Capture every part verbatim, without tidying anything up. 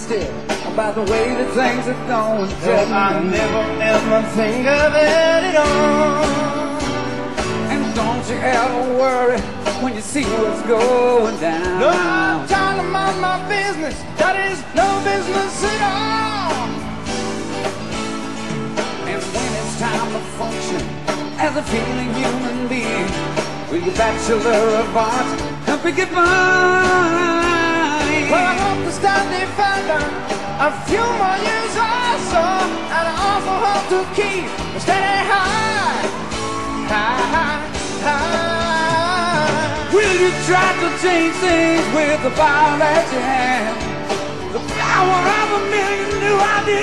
twisted about the way that things are going. Well, I never ever think of it at all. And don't you ever worry when you see what's going down. No, I'm trying to mind my business. That is no business at all. And when it's time to function as a feeling human being, with your Bachelor of Arts, help you get mine. Well, I hope to start defending a few more years or so, and I also hope to keep a steady high, high, high, high. Will you try to change things with the power that you have? The power of a million new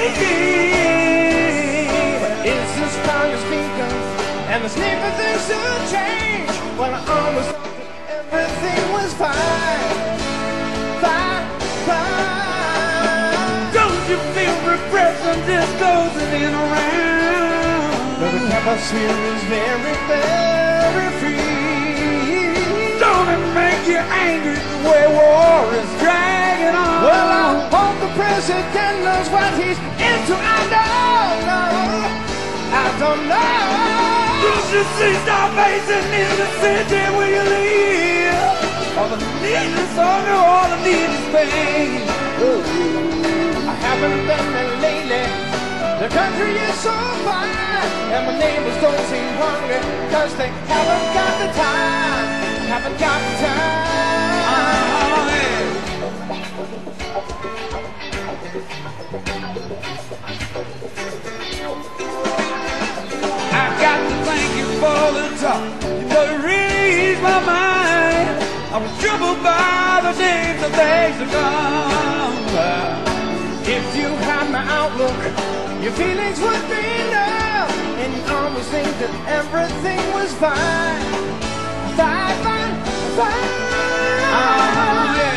ideas. It's the strongest speaker, and the sneaker things to change. When I almost thought that everything was fine, fine, fine. Don't you feel repression just closing in around? But the atmosphere is very, very free. Don't it make you angry the way war is dragging on? Well, I hope the president knows what he's into. I don't know, I don't know. Don't you see starvation in the city where you live? All the need is hunger, all the need is pain. I haven't been there lately. The country is so fine, and my neighbors don't seem hungry, cause they haven't got the time, haven't got the time. Oh, yeah. I got to thank you for the talk, but it really eased my mind. I was troubled by the days of days to come. If you had my outlook, your feelings would be numb, and you always think that everything was fine, fine, fine, fine. Oh, yeah.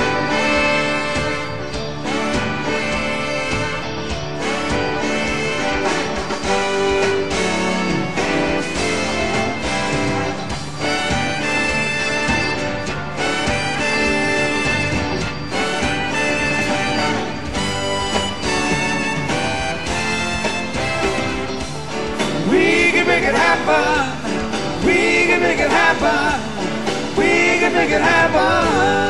Make it happen. We can make it happen. We can make it happen.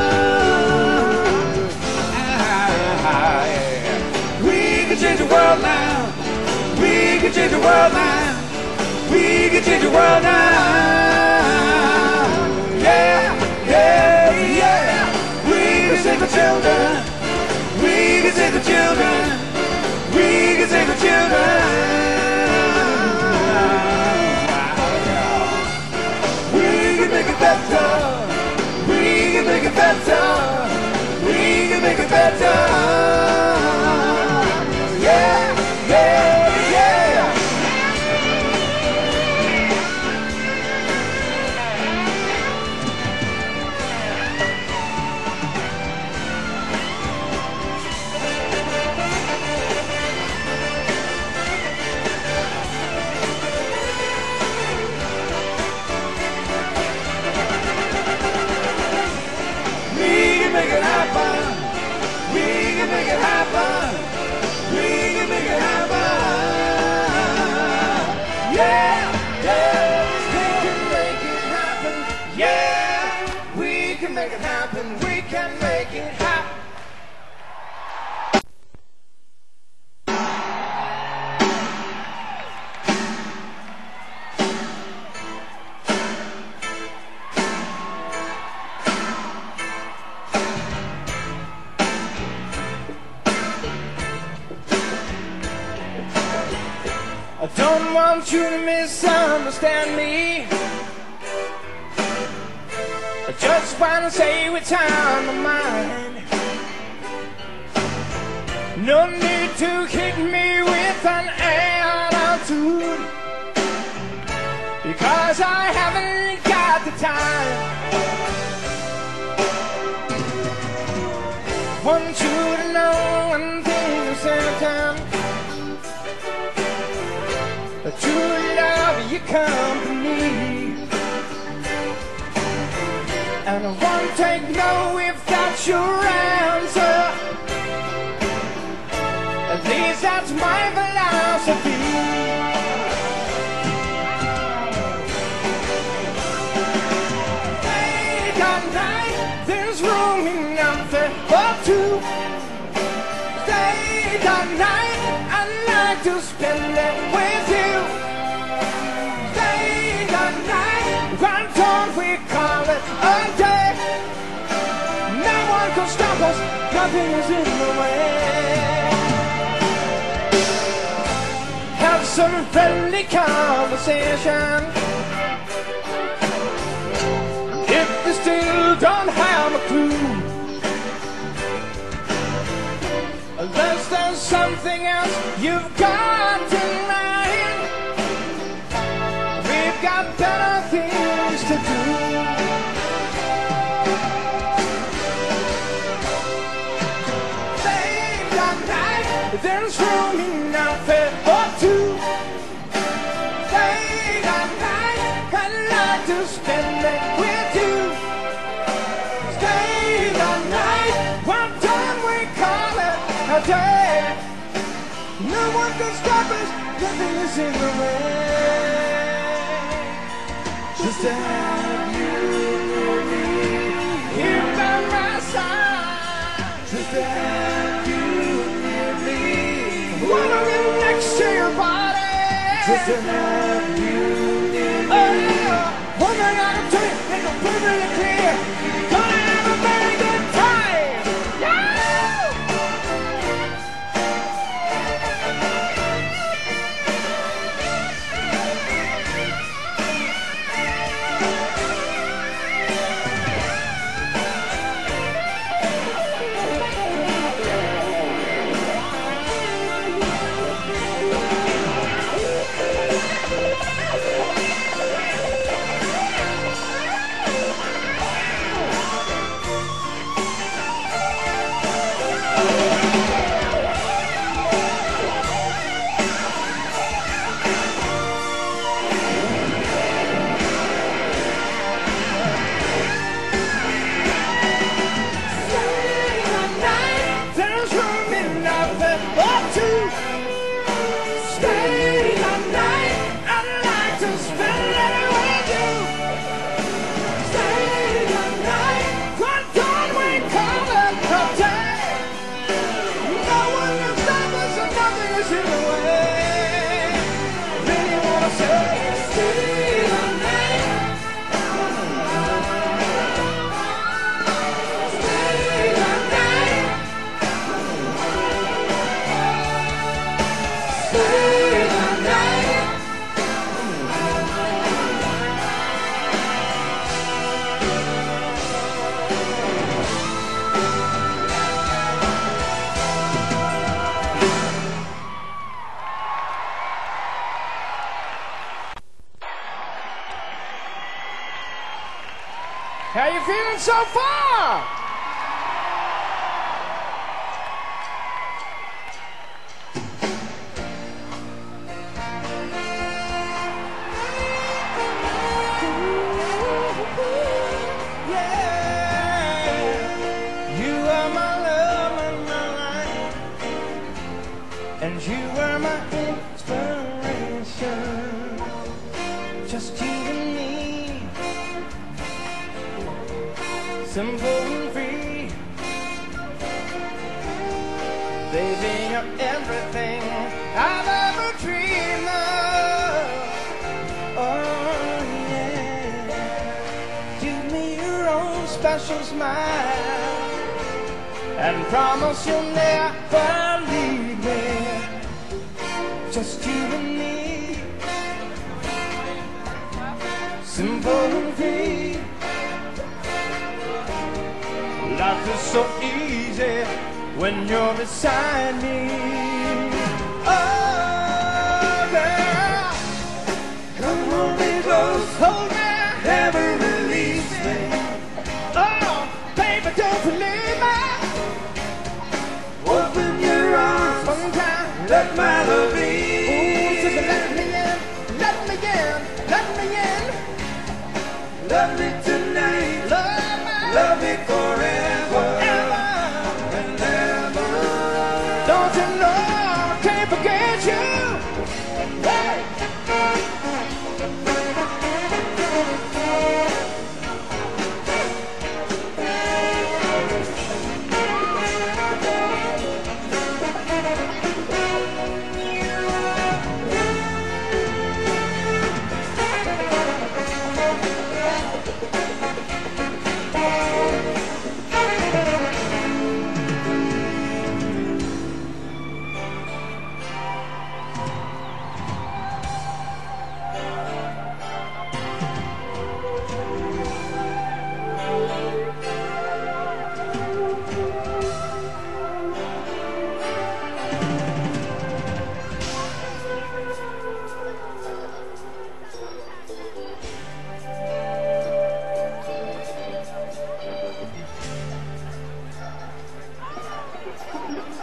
Ah, yeah. We can change the world now. We can change the world now. We can change the world now. Yeah, yeah, yeah. We can save the children. We can save the children. We can save the children. Make it better. We can make it better. We can make it better. Yeah, yeah, yeah. Make it happen. We can make it happen. We can make it happen. Yeah, yeah. We can make it happen. Yeah, we can make it happen. We can make it happen. I don't want you to misunderstand me. I just wanna say what's on my mind. No need to hit me with an attitude, because I haven't got the time. Want you to know one thing is certain, I truly love your company, and I won't take no if that's your answer. least that's my philosophy. Late at night, there's room enough for two. Late at night, I'd like to spend it with you. Late at night, why don't we call it a day? No one can stop us, nothing is in the way. Have some friendly conversation. If you still don't have a clue, unless there's something else you've got in mind, we've got better things to do. Late at night, there's room enough for two. Late at night, I'd like to spend it with you. Late at night, why don't we call it a day? No one can stop us, nothing is in the way. Just to have you near me, here by my side. Just to have you near me, wanna be next to your body. Just to have you near me. Oh, one thing I can tell you, make it perfectly clear, gonna have a very good time. Yeah! How you feeling so far? Yeah, you are my love and my life, and you are my inspiration. Just you and me. Simple and free, baby, you're everything I've ever dreamed of. Oh yeah, give me your own special smile and promise you'll never leave me. Just you and me, simple and free. Life is so easy when you're beside me. Oh, girl, come hold me close, hold me, never release me. Oh, baby, don't believe me. Open your arms, one time, let my love be. Ooh, just let me in, let me in, let me in. Love me tonight, love me, love me forever. Forever and ever. Don't you know?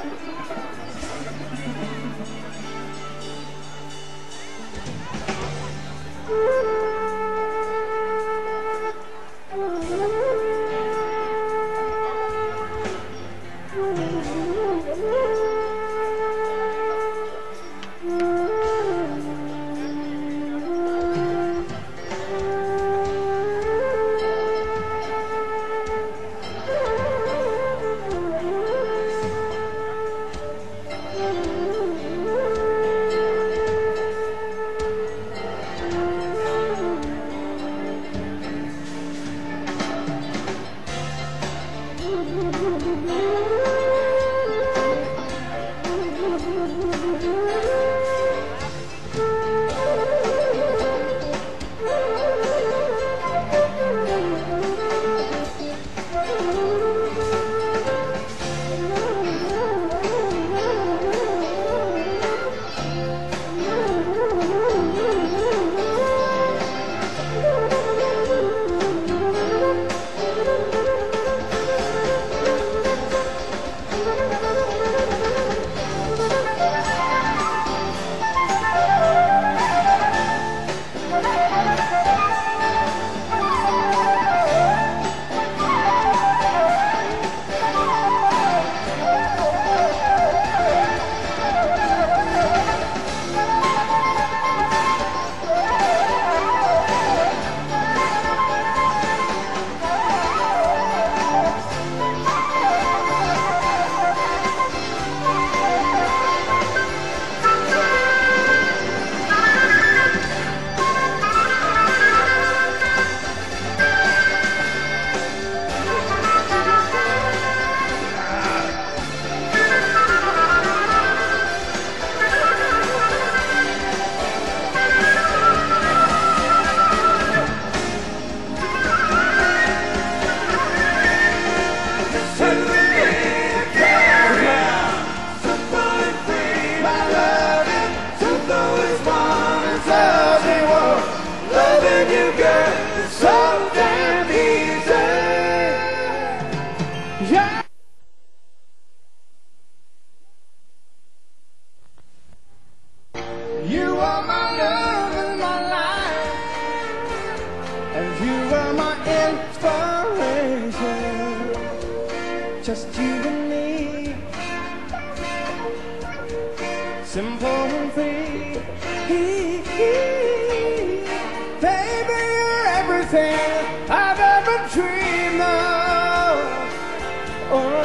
You are my love and my life, and you are my inspiration. Just you and me, simple and free. Baby, you're everything I've ever dreamed of. Oh,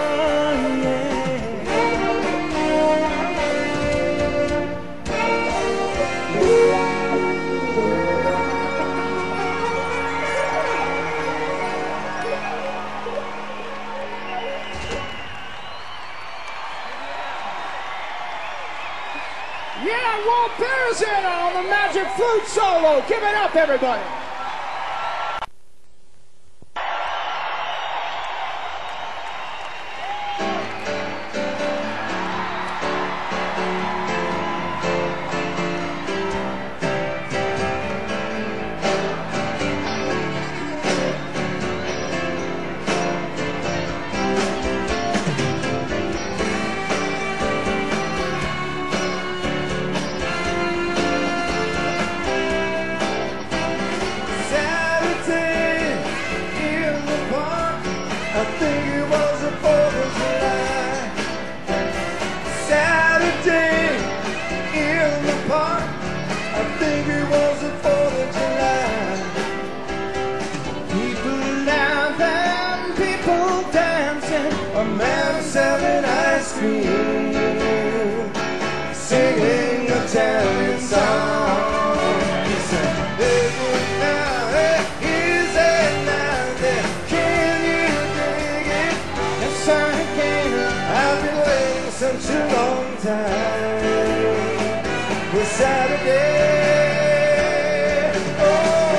Yeah, Walt Pearson on the magic flute solo. Give it up, everybody. I think it was a fourth of July. Saturday in the park. I think it was a fourth of July. People laughing, people dancing, a man selling ice cream, singing Italian songs. He said, "Hey, now, hey, easy now, then, can you?" I've been waiting such a long time for Saturday. Oh.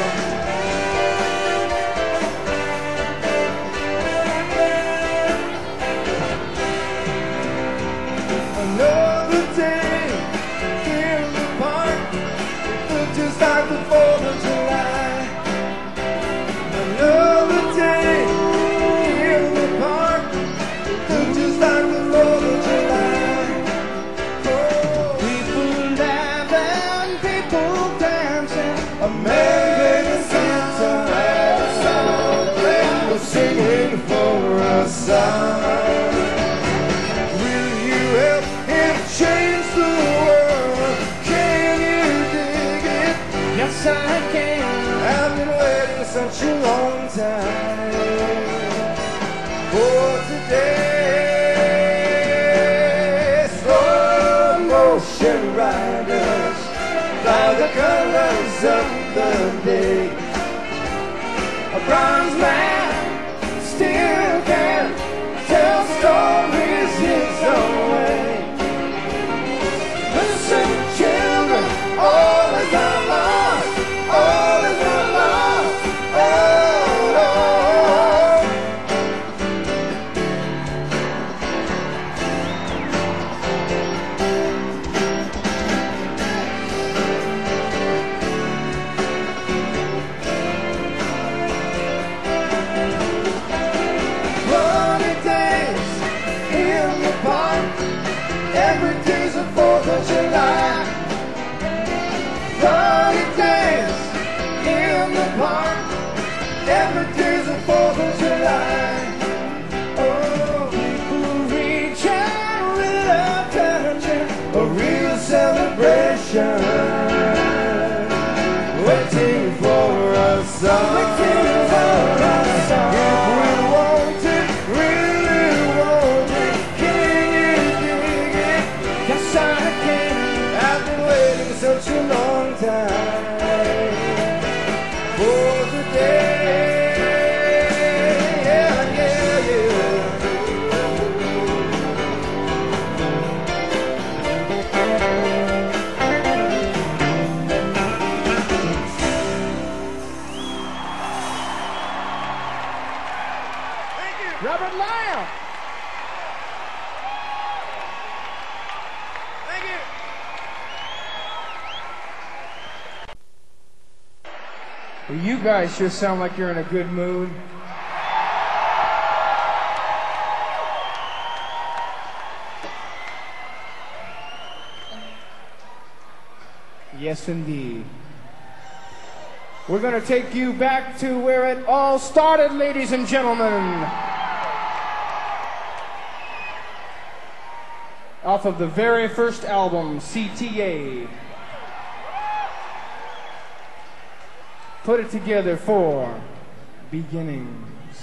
Another day in the park, it looked just like the fourth of July. Another day in the park, just like the fourth of July. sun. Will you help him change the world? Can you dig it? Yes, I can. I've been waiting such a long time for today. Slow motion riders by the colors of the day. A bronze man still can tell stories his own way. Listen, children, all is not lost, all is not lost. Oh, oh, oh. Sunny days in the park, every day's a Fourth of July. Sunny days in the park, every day's a Fourth of July. Oh, people reach out with a touching, a real celebration, waiting for us all. Waiting for us all. If we want it, really want it, can you dig it? Yes, I can. I've been waiting such a long time for the day. Yeah, yeah, yeah. Robert Lyle. Thank you. Well, you guys sure sound like you're in a good mood. Yes, indeed. We're going to take you back to where it all started, ladies and gentlemen. Off of the very first album, C T A. Put it together for Beginnings.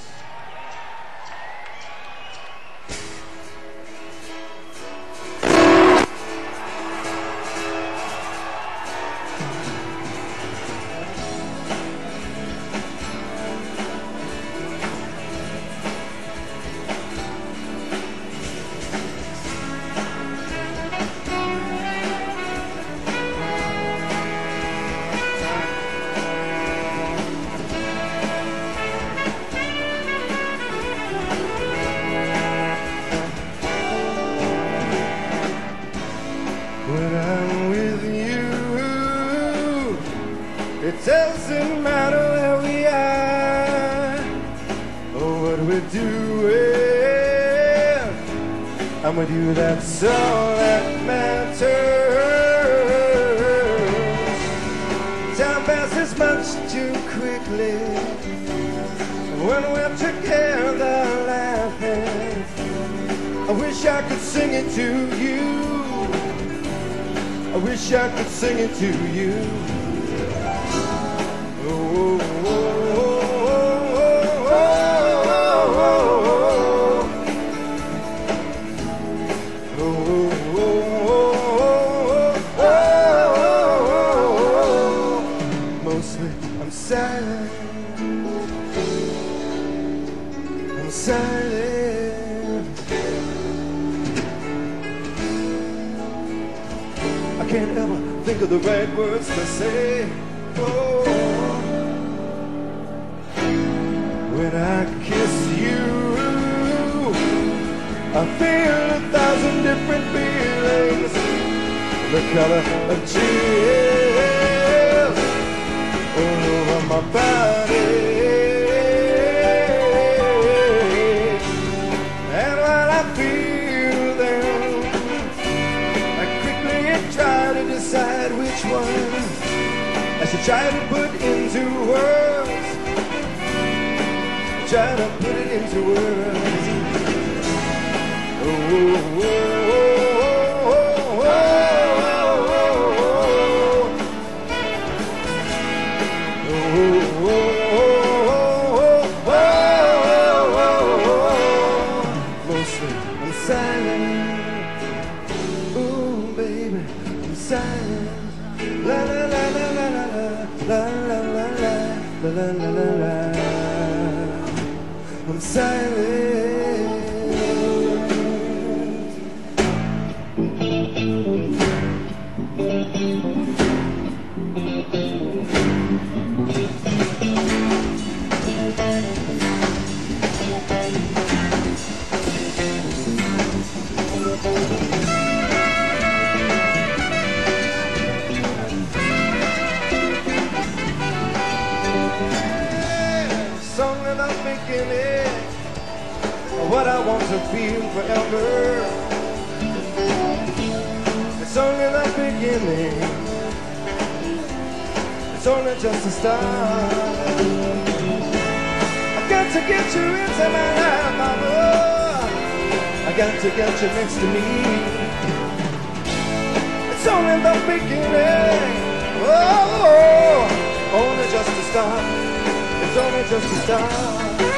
When I'm with you, it doesn't matter where we are or what we're doing. I'm with you, that's all that matters. Time passes much too quickly when we're together laughing. I wish I could sing it to you. I wish I could sing it to you. Oh, oh, oh, oh, oh, oh, oh, oh. Mostly I'm silent. I'm silent. I can't ever think of the right words to say. Oh, when I kiss you, I feel a thousand different feelings. The color of chills all over my body. And while I feel them, try to decide which one I should try to put into words. Try to put it into words. I'm silent. Song that I'm making it, what I want to feel forever. It's only the beginning. It's only just a start. I got to get you into my life, mama. I got to get you next to me. It's only the beginning. Oh, only just a start. It's only just a start.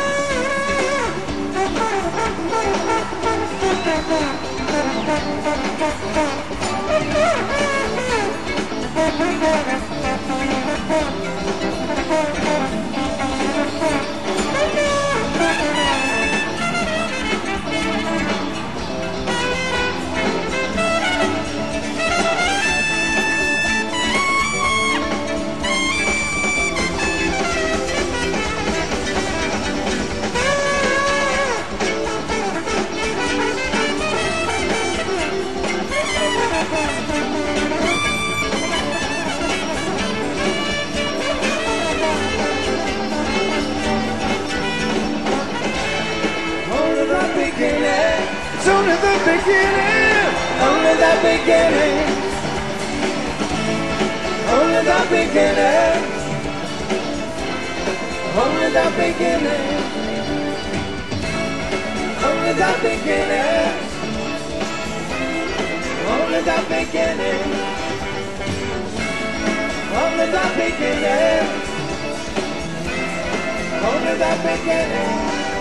It's only the beginning, only the beginning, only the beginning, only the beginning, only the beginning, only the beginning, only the beginning, only the beginning.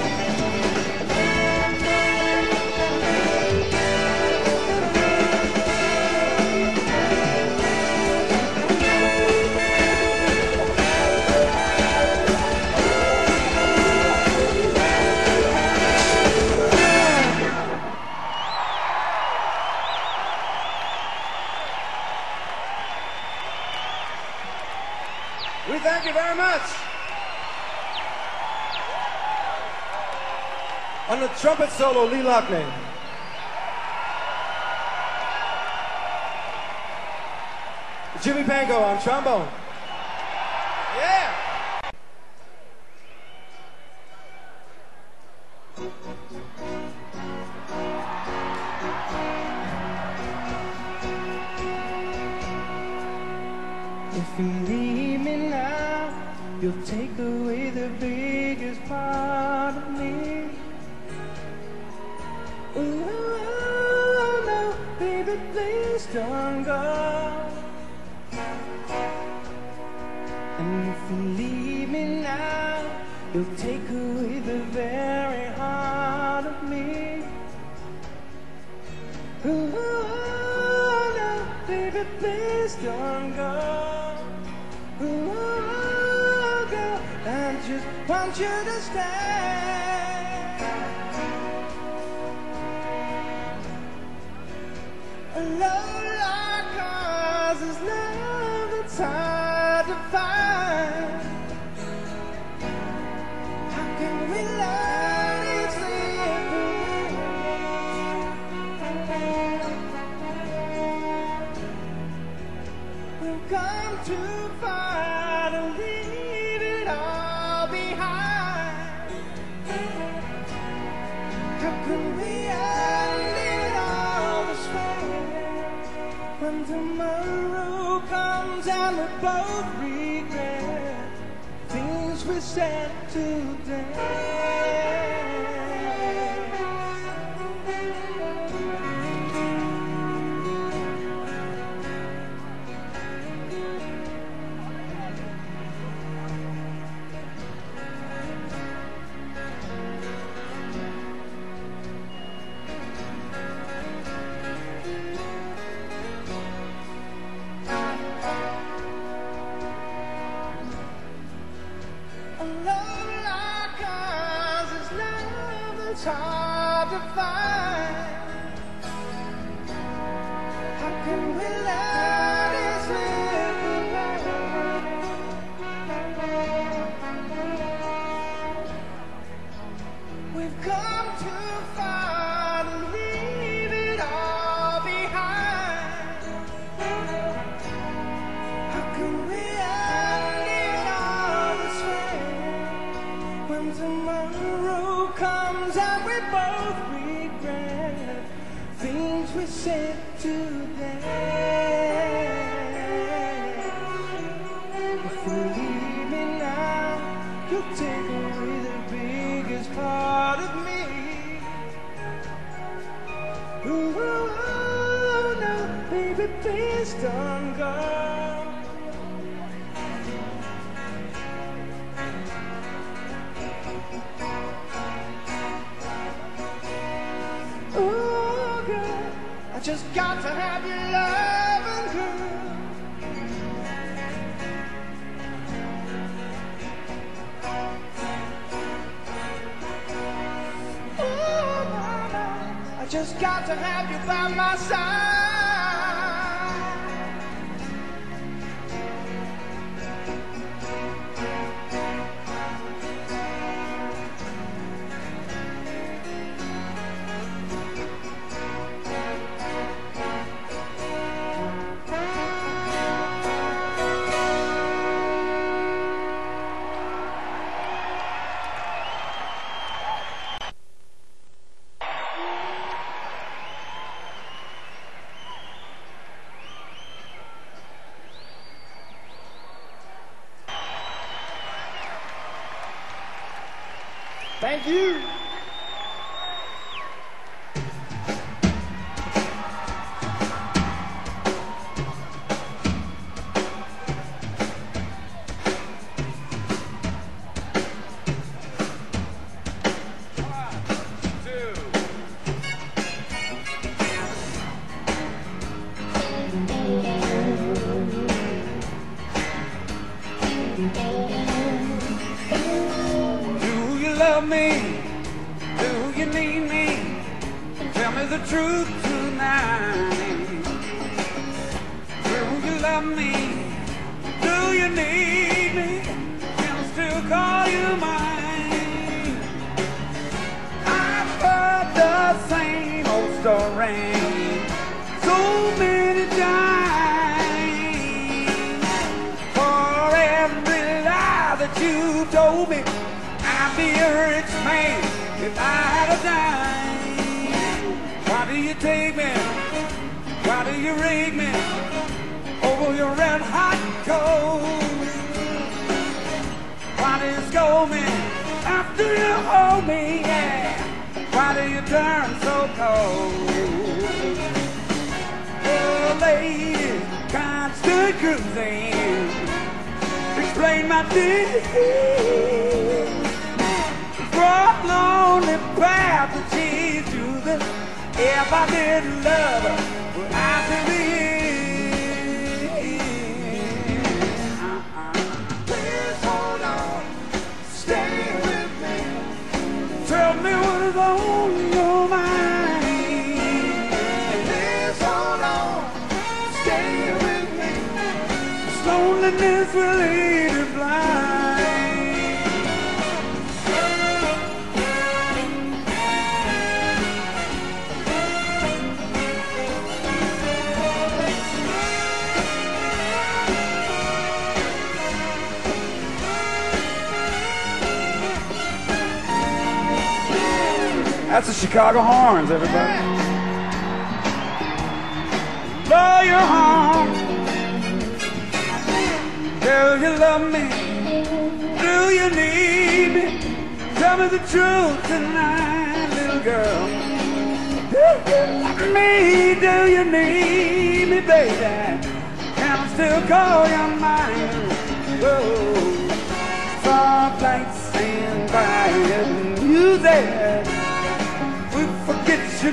We thank you very much. On the trumpet solo, Lee Loughlin. Jimmy Pango on trombone. Yeah. If you leave me now, you'll take away the biggest part of me. Oh, no, baby, please don't go. And if you leave me now, you'll take away the very heart of me. Oh, no, baby, please don't go. Oh, girl, I just want you to stay. A love like ours is love that's hard to find. How can we learn each thing? We've come too far to leave it all behind. How can we end it all this way? When tomorrow comes and we both regret things we said today. can we let this little life? We've come too far to leave it all behind. How can we end it all this way? When tomorrow comes and we both regret things we said today. If you leave me now, you'll take away the biggest part of me. Ooh, no, baby, please don't go. Ooh, girl, I just got to have your loving, girl. Ooh, mama, I just got to have you by my side. Thank you. Love me? Do you need me? Tell me the truth tonight. Do you love me? Do you need me? Can I still call you mine? I've heard the same old story so many times. For every lie that you told me, I'd be a rich man if I had a dime. Why do you take me? Why do you rake me over your red hot coat? Why do you scold me after you hold me? Yeah. Why do you turn so cold? Oh, lady, constant cruising. Explain my deed. Broad, lonely path that she's choosing. If I didn't love her, would I still be here? Uh-uh. Please hold on, stay with me. Tell me what is on your mind. Please hold on, stay with me. This loneliness will lead you blind. That's the Chicago Horns, everybody. Blow your horn. Do you love me? Do you need me? Tell me the truth tonight, little girl. Do you love me? Do you need me, baby? Can I still call you mine? Whoa. Soft lights and quiet music. Forget your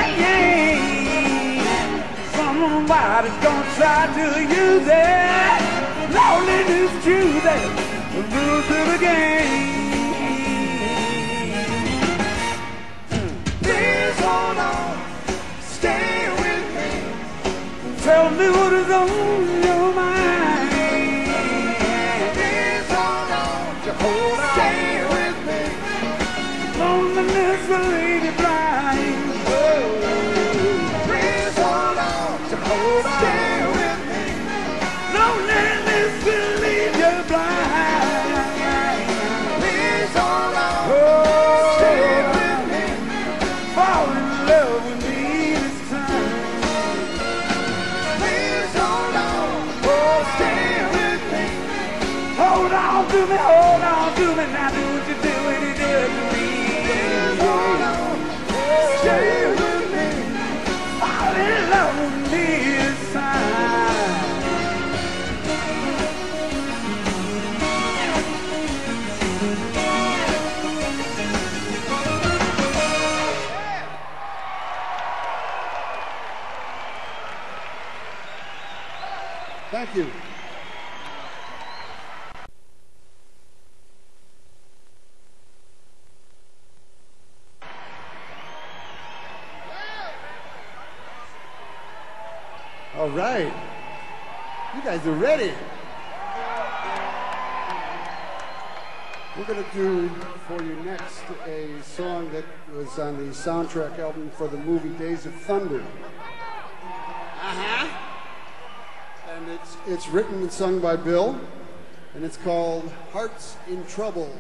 name. Somebody's gonna try to use it. Loneliness choosing the rules of the game. Please hold on, stay with me. Tell me what is on your mind. Please hold on to hold on. Stay with me. Loneliness will leave you blind. Please hold on to hold on. Stay with me. Loneliness will leave you blind. Please hold on. Oh, Stay with me. fall in love with me this time. Please hold on. Oh, stay with me. Hold on to me, hold on to me. Now do what you do when you do it to me. Please hold on. Stay with me. Fall in love with me this time. Thank you. All right. You guys are ready. We're going to do for you next a song that was on the soundtrack album for the movie Days of Thunder. Uh-huh. And it's, it's written and sung by Bill, and it's called Hearts in Trouble.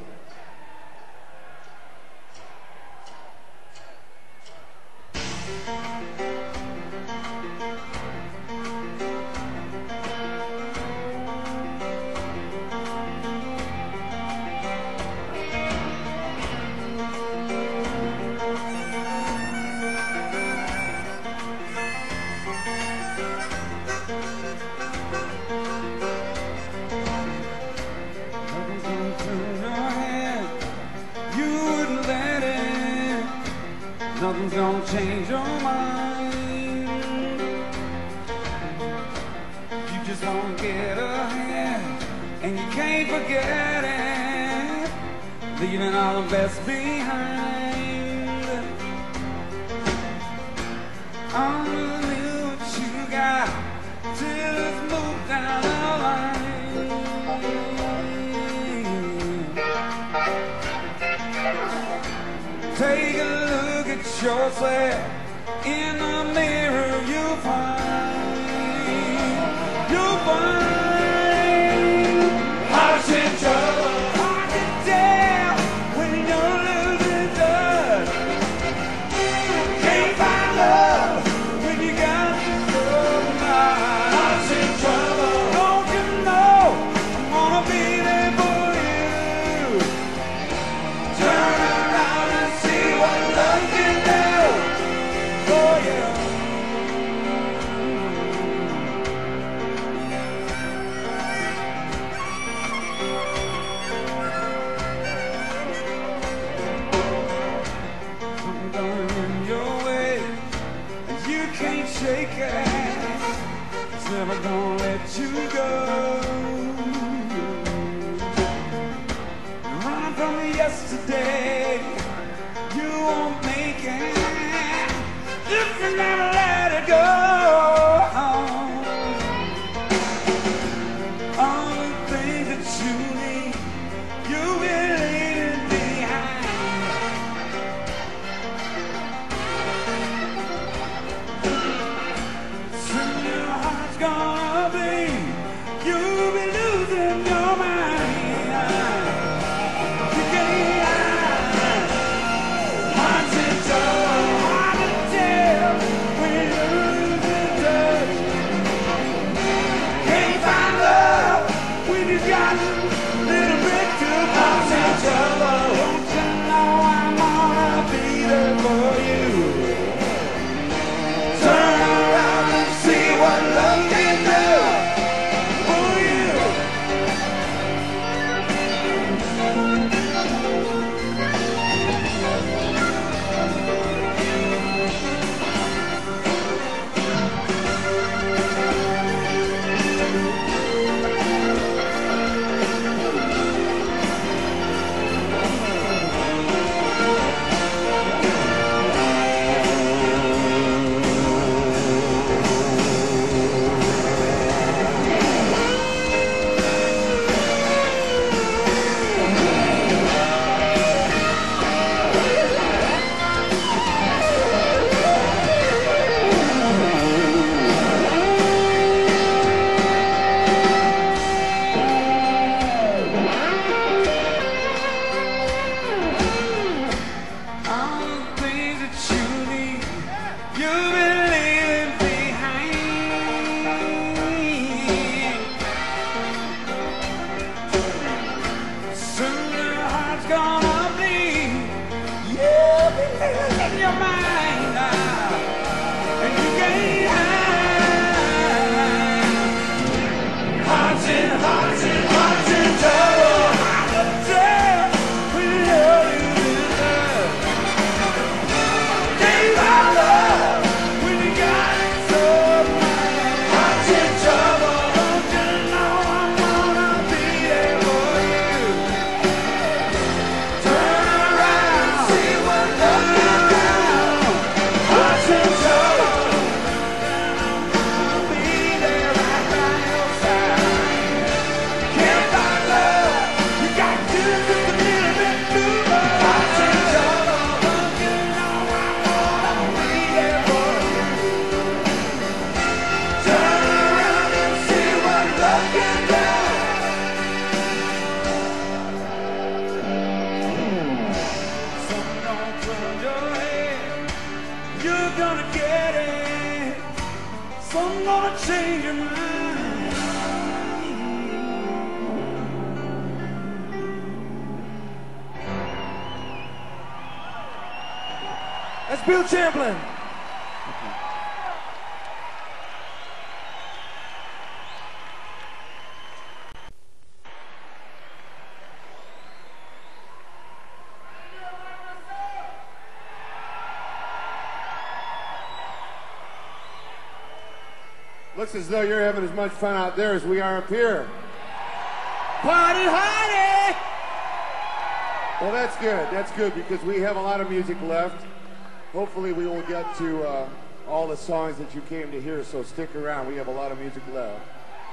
Nothing's gonna turn your head. You wouldn't let it. Nothing's gonna change your mind. You just wanna get ahead, and you can't forget it. Leaving all the best behind. Only what you got till it's moved down the line. Take a look at yourself in the mirror. You'll find, you'll find hearts in trouble. Hard to tell when you're losing touch. Can't find love when you got so much. Hearts in trouble. Don't you know I'm gonna be there for you? Turn around and see what love can do for you. Something going in your way, and you can't shake it. It's never gonna let you go. Run from yesterday, you won't make it if you never let it go. All the things that you need, you've been leaving behind. Soon your heart's gonna bleed, you'll be losing your mind. You can't hearts in trouble. Hard to tell when you're losing touch. Can't find love when you got a little bit too much. Hearts in trouble. Don't you know I'm gonna be there for you? Turn around and see what love can do. gonna change your mind. That's Bill Champlin. Looks as though you're having as much fun out there as we are up here. Party hardy! Well, that's good. That's good because we have a lot of music left. Hopefully we will get to uh, all the songs that you came to hear, so stick around. We have a lot of music left.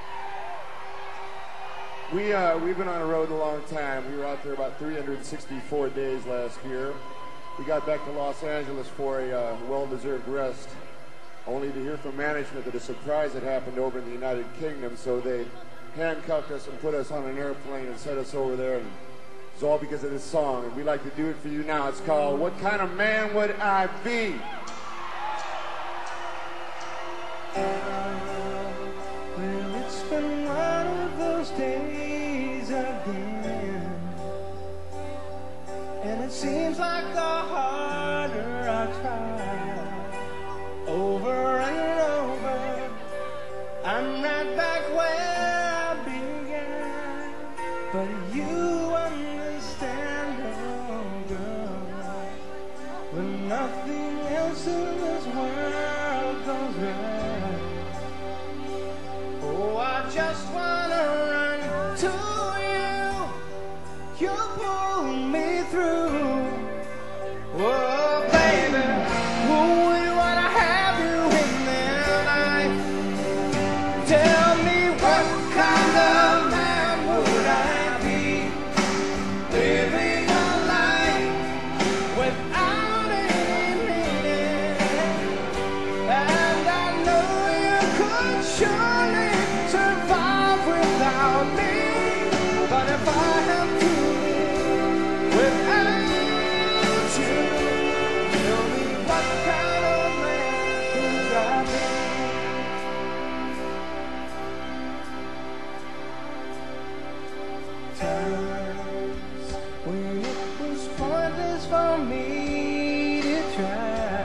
We, uh, we've been on the road a long time. We were out there about three hundred sixty-four days last year. We got back to Los Angeles for a uh, well-deserved rest, only to hear from management that a surprise had happened over in the United Kingdom, so they handcuffed us and put us on an airplane and sent us over there, and it's all because of this song, and we'd like to do it for you now. It's called What Kind of Man Would I Be? Well, it's been one of those days again, and it seems like the harder I try, over and over, I'm right back where I began. But you understand, oh girl, when nothing else in this world goes right. Oh, I just wanna run to you, you pull me through. Oh, baby, oh, we wanna have you in there tonight. Tell me what kind of man would I be, living a life without any meaning. And I know you could surely survive without me, but if I have to live without you, tell me what kind of man would I be? Times when it was pointless for me to try,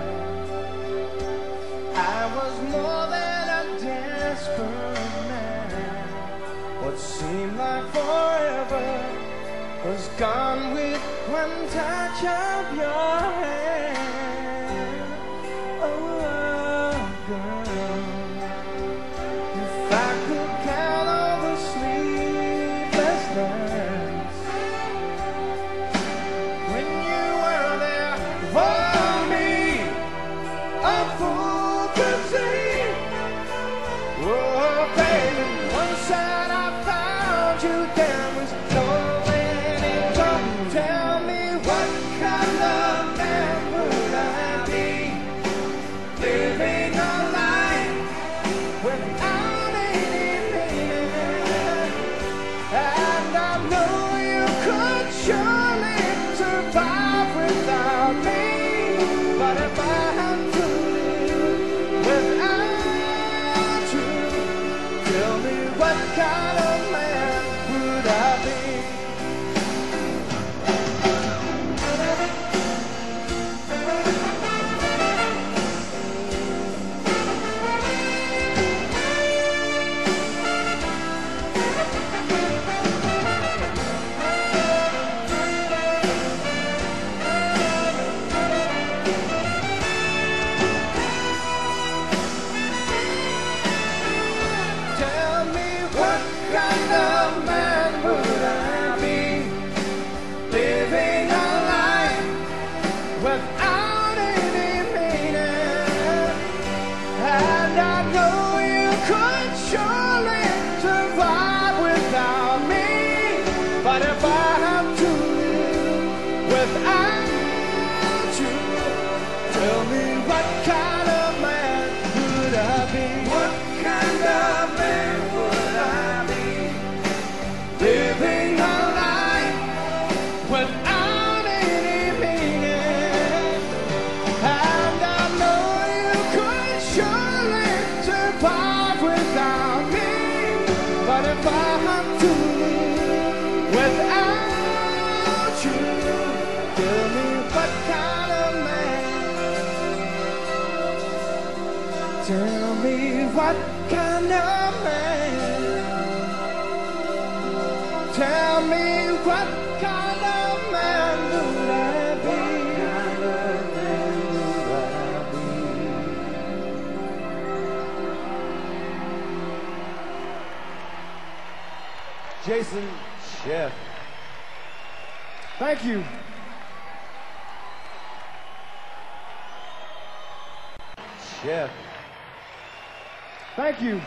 I was more than a desperate man. What seemed like forever was gone with one touch of your hand. Oh, girl, if I could count all the sleepless nights when you were there for me, a fool could see. Oh, baby, once that I found you, there was no any talk. Tell me what kind of man would I be, living a life without any meaning. And I know you could surely survive without me, but if I had to live without you, tell me what kind of man would I be? Tell me what kind of man would I be, living a life without any meaning. And I know you could surely survive without me, but if I have to live without you, tell me what kind of man would I be? What kind of man would I be, What if I had to live without you? Tell me what kind of man. Tell me what kind of man. Tell me what kind of man would I be? Jason Schiff. Thank you. Schiff. Thank you.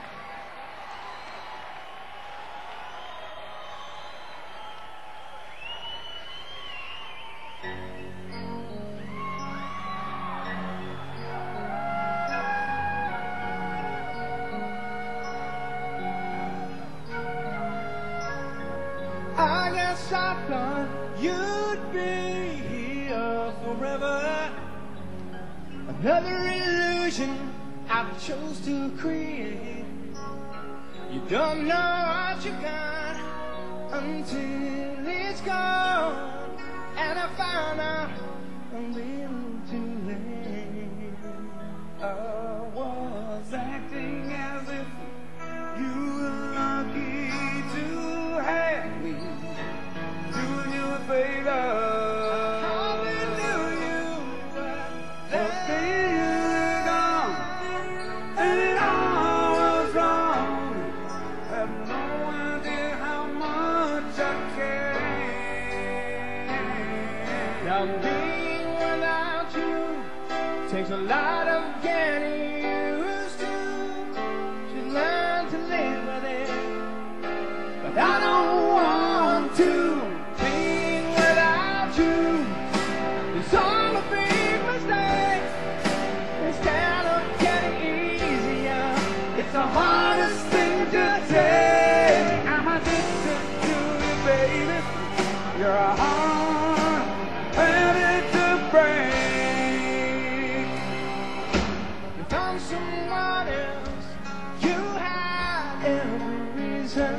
I guess I thought you'd be here forever. Another illusion I chose to create. You don't know what you got until it's gone. And I found out a little too late. I was acting as if you were lucky to have me, doing you a favor. Hallelujah. But then you're gone, and it all was wrong. Have no idea how much I care. Now being without you takes a lot of getting used to. Should learn to live with it, but I don't want to. Being without you is all a big mistake. Instead of getting easier, It's the hardest thing to take. I'm addicted to you, baby. You're a heart ready to break. you found someone else. You had every reason.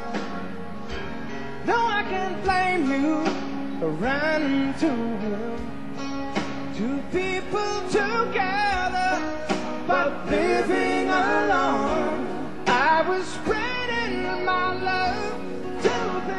No, I can't blame you for running to him. Two people together, but living alone. I was spreading my love to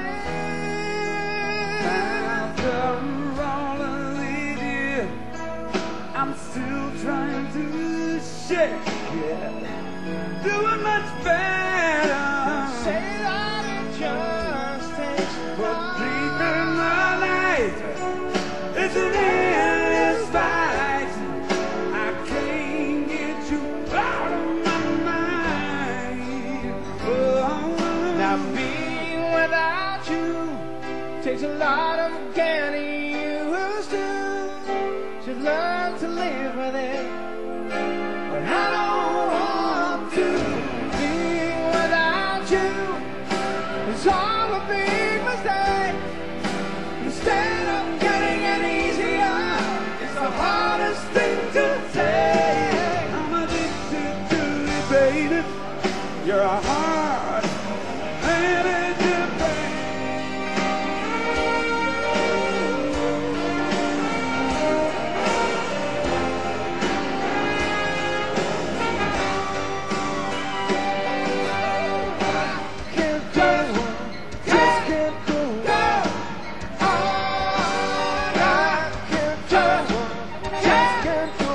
them. After all of these years, I'm still trying to shake it. Doing much better. Say that it just takes But time. deep in the night, it's an endless fight. I can't get you out of my mind. Oh, Now being without you takes a lot of getting used to. Should learn to live with it, but I don't want to. Being without you is all a big mistake. Instead of getting it easier, it's the hardest thing to take. I'm addicted to you, baby. You're a heart ready to break. Can't go, just can't go. Oh, I can't just, just can't go.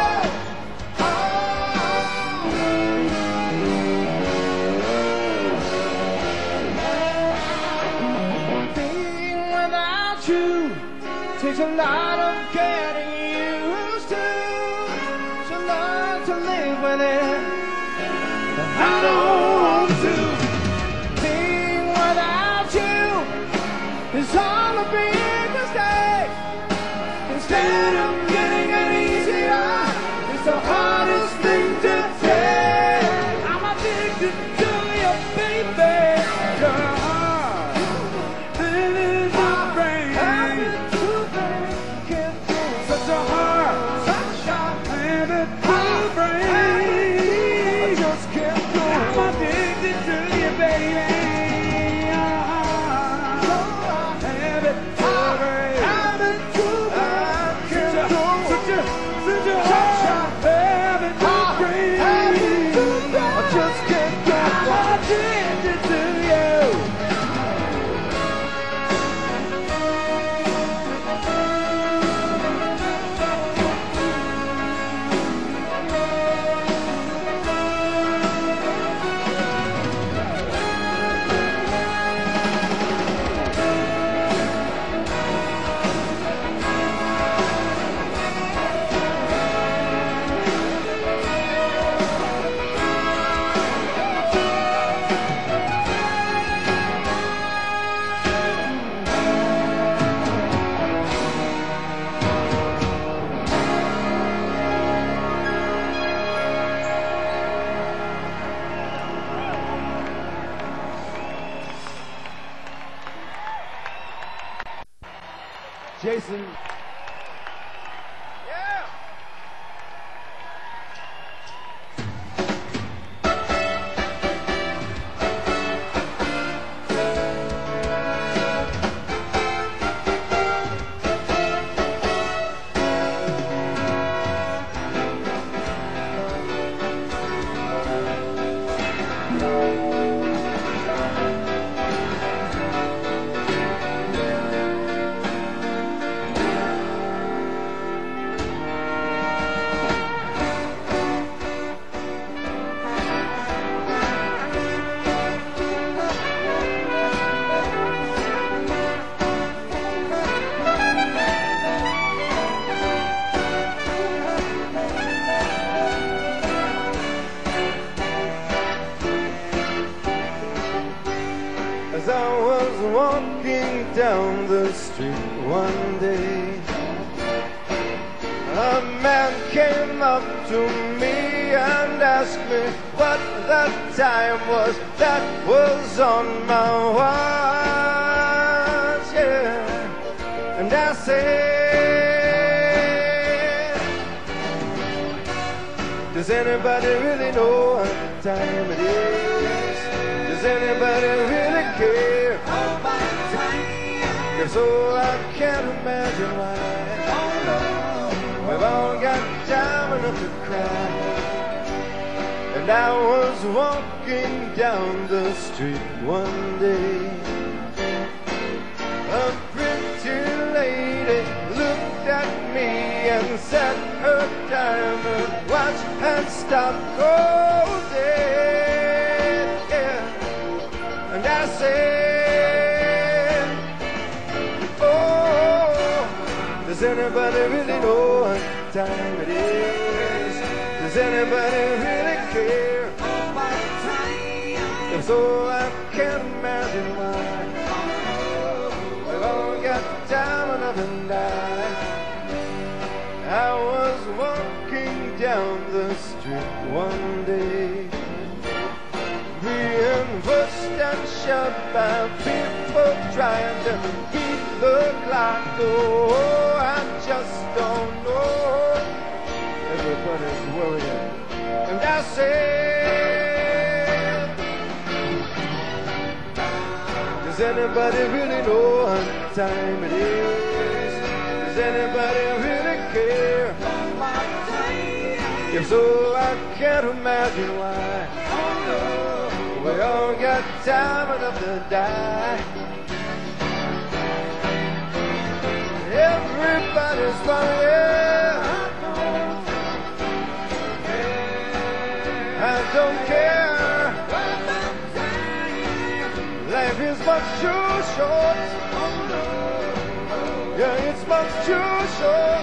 Oh, being without you takes a lot of getting used to. So learn to live with it. I don't want to. Being without you is all a big mistake. Instead of getting it easier, it's the hardest thing to take. I'm addicted to you, baby. You're a heart ready to break. I've been too bad, can't go. So Jason. Yeah. As I was walking down the street one day, a man came up to me and asked me what the time was that was on my watch, yeah. And I said, does anybody really know what time it is? Does anybody really care? If so, I can't imagine why. We've all got time enough to cry. And I was walking down the street one day. A pretty lady looked at me and said her diamond watch had stopped cold dead. And I said, oh, does anybody really know what time it is? Does anybody really care? If so, I can't imagine why. We've all got time enough to die. I was walking down the street one day, being pushed and shoved by people trying to beat the clock. Oh, I just don't know. Everybody's worrying. And I said, does anybody really know what time it is? Does anybody really care? If so, I can't imagine why. We all got time enough to die. Everybody's worrying. I don't care. Life is much too short. Yeah, it's much too short.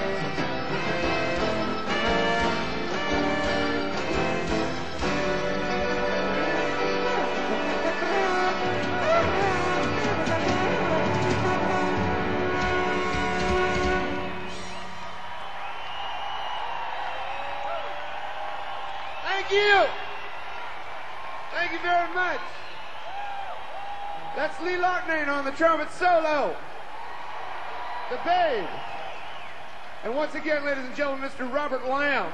Thank you. Thank you very much. That's Lee Loughnane on the trumpet solo. The Babe. And once again, ladies and gentlemen, Mister Robert Lamb.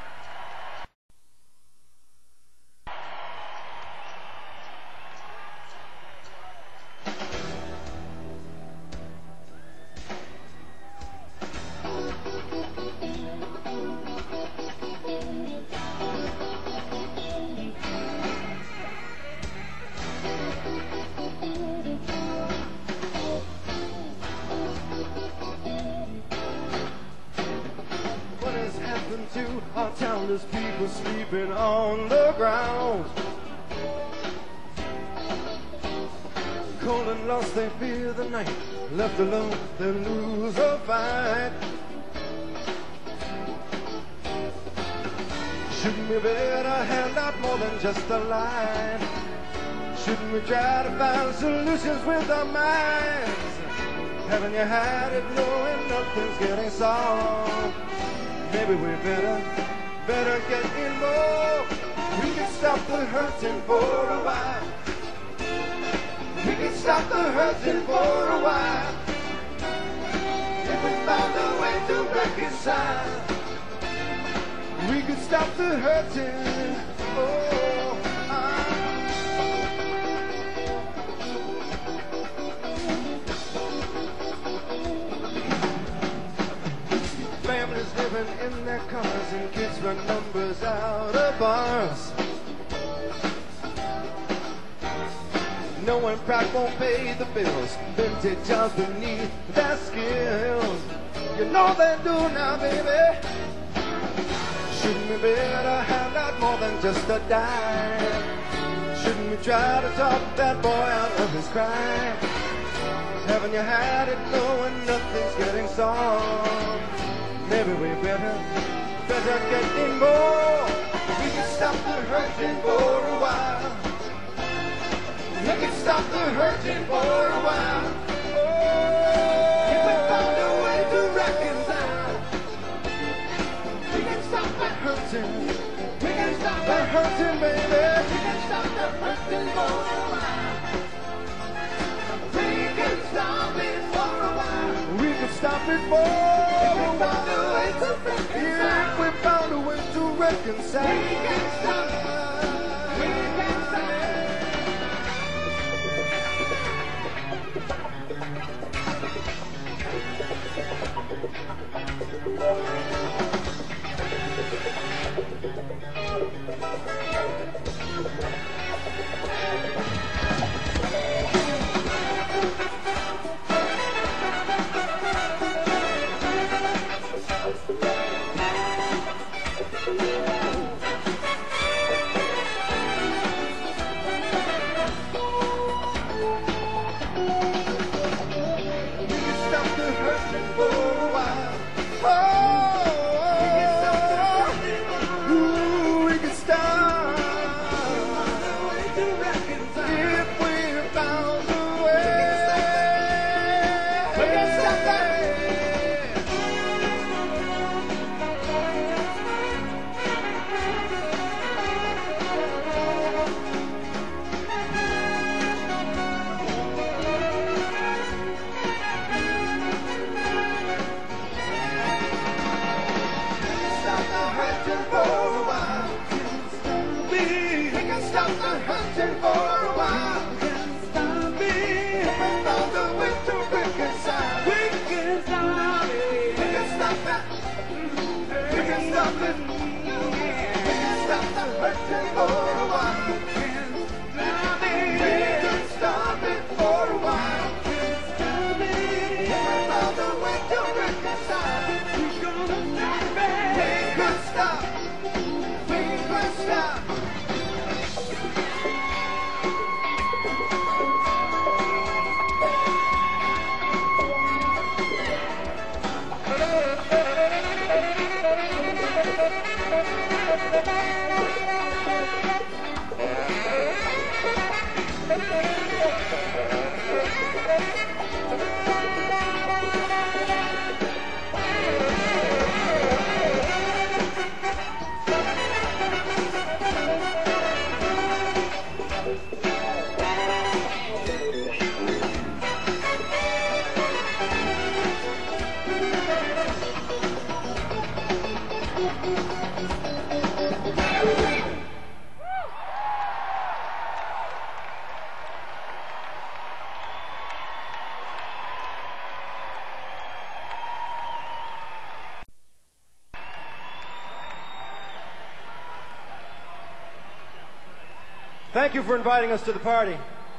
To our town, there's people sleeping on the ground. Cold and lost, they fear the night. Left alone, they lose a fight. Shouldn't we better hand out more than just a line? Shouldn't we try to find solutions with our minds? Haven't you had it knowing nothing's getting solved? Maybe we better, better get involved. We can stop the hurting for a while. We can stop the hurting for a while. If we reconcile. We could stop the hurting. Oh, ah. Families living in their cars and kids run numbers out of bars. No one proud won't pay the bills. Vintage jobs beneath their skills. You know they do now, baby. Shouldn't we better have got more than just a dime? Shouldn't we try to talk that boy out of his crime? Haven't you had it knowing nothing's getting solved? Maybe we better, better get involved. We can stop the hurting for a while. We can stop the hurting for a while. Oh, if we found a way to reconcile, we can stop that hurting. We can stop that hurting, baby. We can stop the hurting for a while. We can stop it for a while. We can stop it for a while. If we found a way to reconcile, we can stop. We can stop. Thank you for inviting us to the party.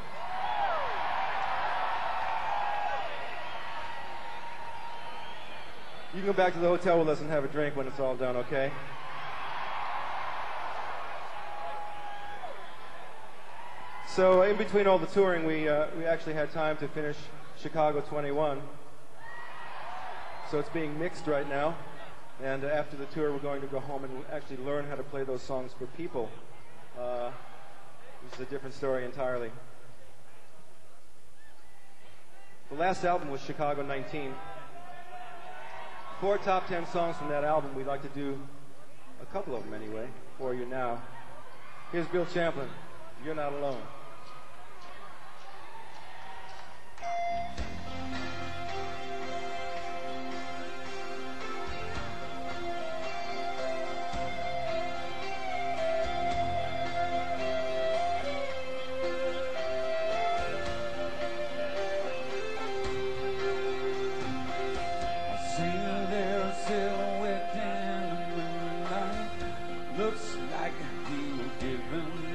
You can go back to the hotel with us and have a drink when it's all done, okay? So in between all the touring, we, uh, we actually had time to finish Chicago twenty-one. So it's being mixed right now. And uh, after the tour, we're going to go home and actually learn how to play those songs for people. Uh, This is a different story entirely. The last album was Chicago nineteen. Four top ten songs from that album. We'd like to do a couple of them anyway for you now. Here's Bill Champlin, You're Not Alone.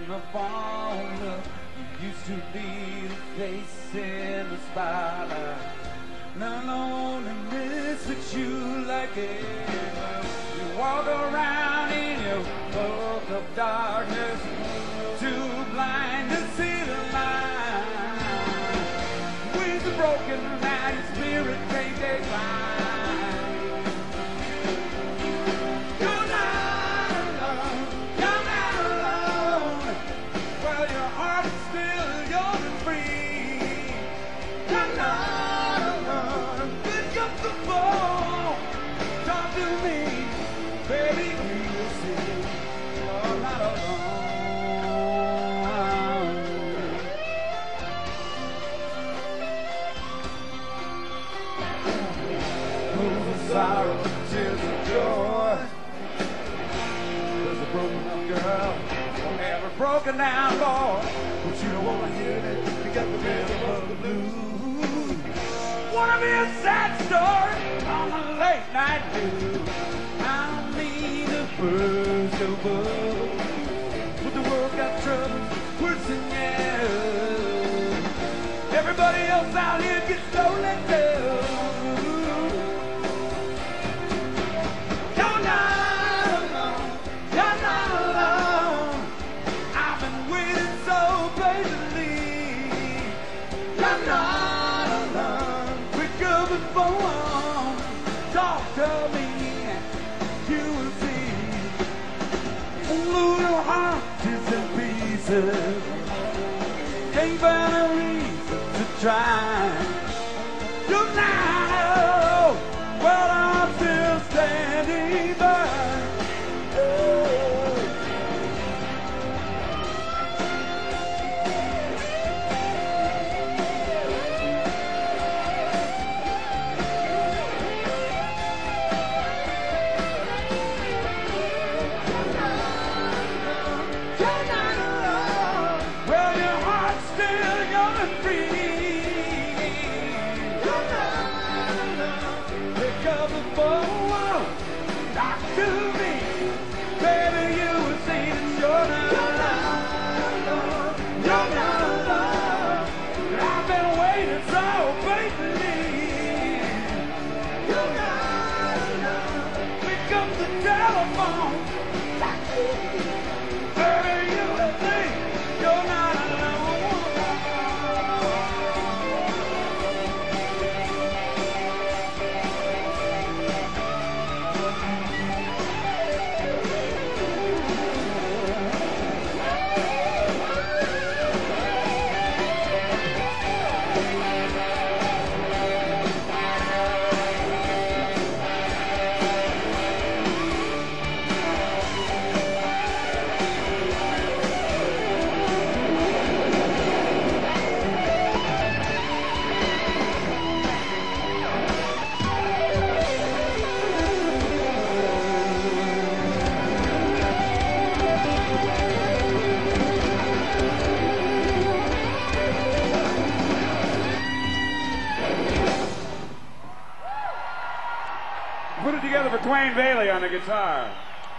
the phone look. You used to be the face in the spotlight. Now loneliness that you like it. You walk around in your book of darkness, too blind to see the light. Wings are broken, now your spirit can't decline. You're not alone, you're not alone. Well, your heart is still young and free. You're not alone. Pick up the phone, talk to me, baby, we'll see. You're not alone. Sorrow, tears of joy. There's a broken up girl, never broken down boy, but you don't wanna hear it. You got the rhythm of the blues. Wanna be a sad story on a late night news. I don't mean to burst your bubble, but the world got trouble worse than you. Everybody else out here gets lonely too. Talk to me, you will see. Although your heart is in pieces, can't find a reason to try. You're not alone, but I'm still standing by. Oh. Put it together for Dwayne Bailey on the guitar.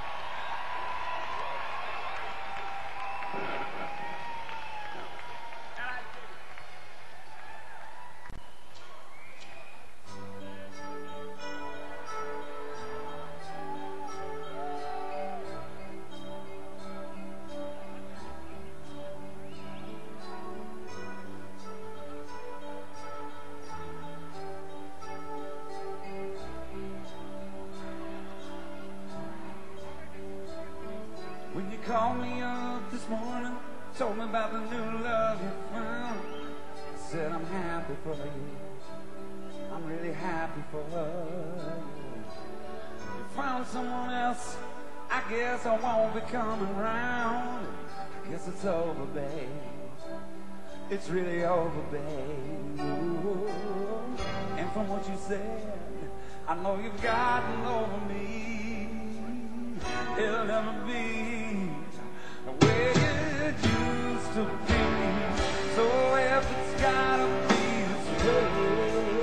When you called me up this morning, told me about the new love you found, I said I'm happy for you, I'm really happy for her. You found someone else, I guess I won't be coming round. I guess it's over, babe, it's really over, babe. Ooh. And from what you said, I know you've gotten over me. It'll never be the way it used to be. So if it's gotta be this way,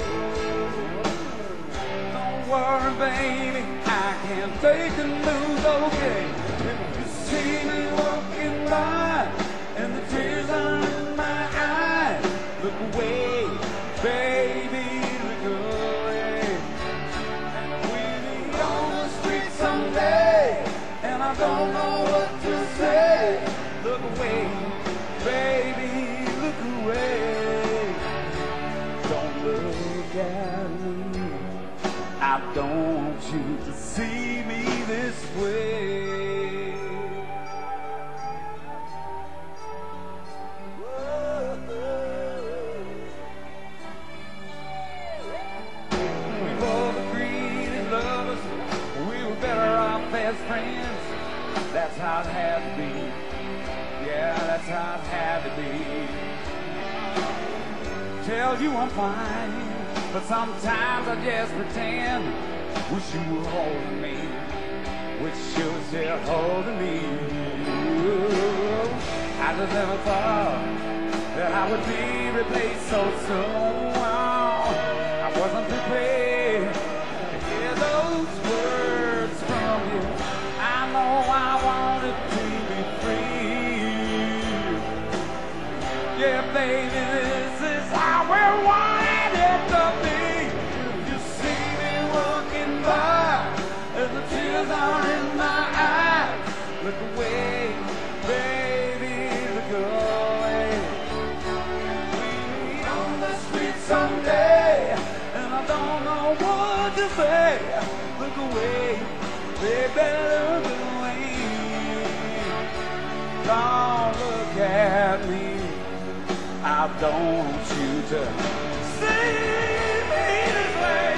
don't worry, baby, I can't take the news, okay? If you see me walking by, baby, look away. Don't look at me. I don't want you to see me this way. We both agreed as lovers we were better off as friends. That's how it had to be. Yeah, that's how it had to be. Tell you I'm fine, but sometimes I just pretend. Wish you were holding me, wish you were still holding me. I just never thought that I would be replaced so soon. I wasn't prepared to hear those words from you. I know I wanted to be free. Yeah, baby, this is how we wanted it to be. You see me walking by, and the tears are in my eyes. Look away, baby, look away. We meet on the street someday, and I don't know what to say. Look away, baby, look away. Don't look at me. I don't want you to see me this way.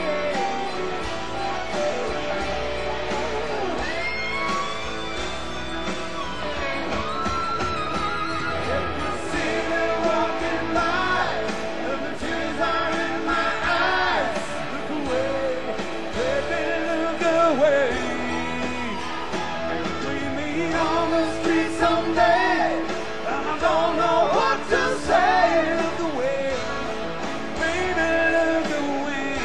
If you see me walking by, and the tears are in my eyes, look away, baby, look away. We meet on the street someday, and I don't know what to say. Look away, baby, look away.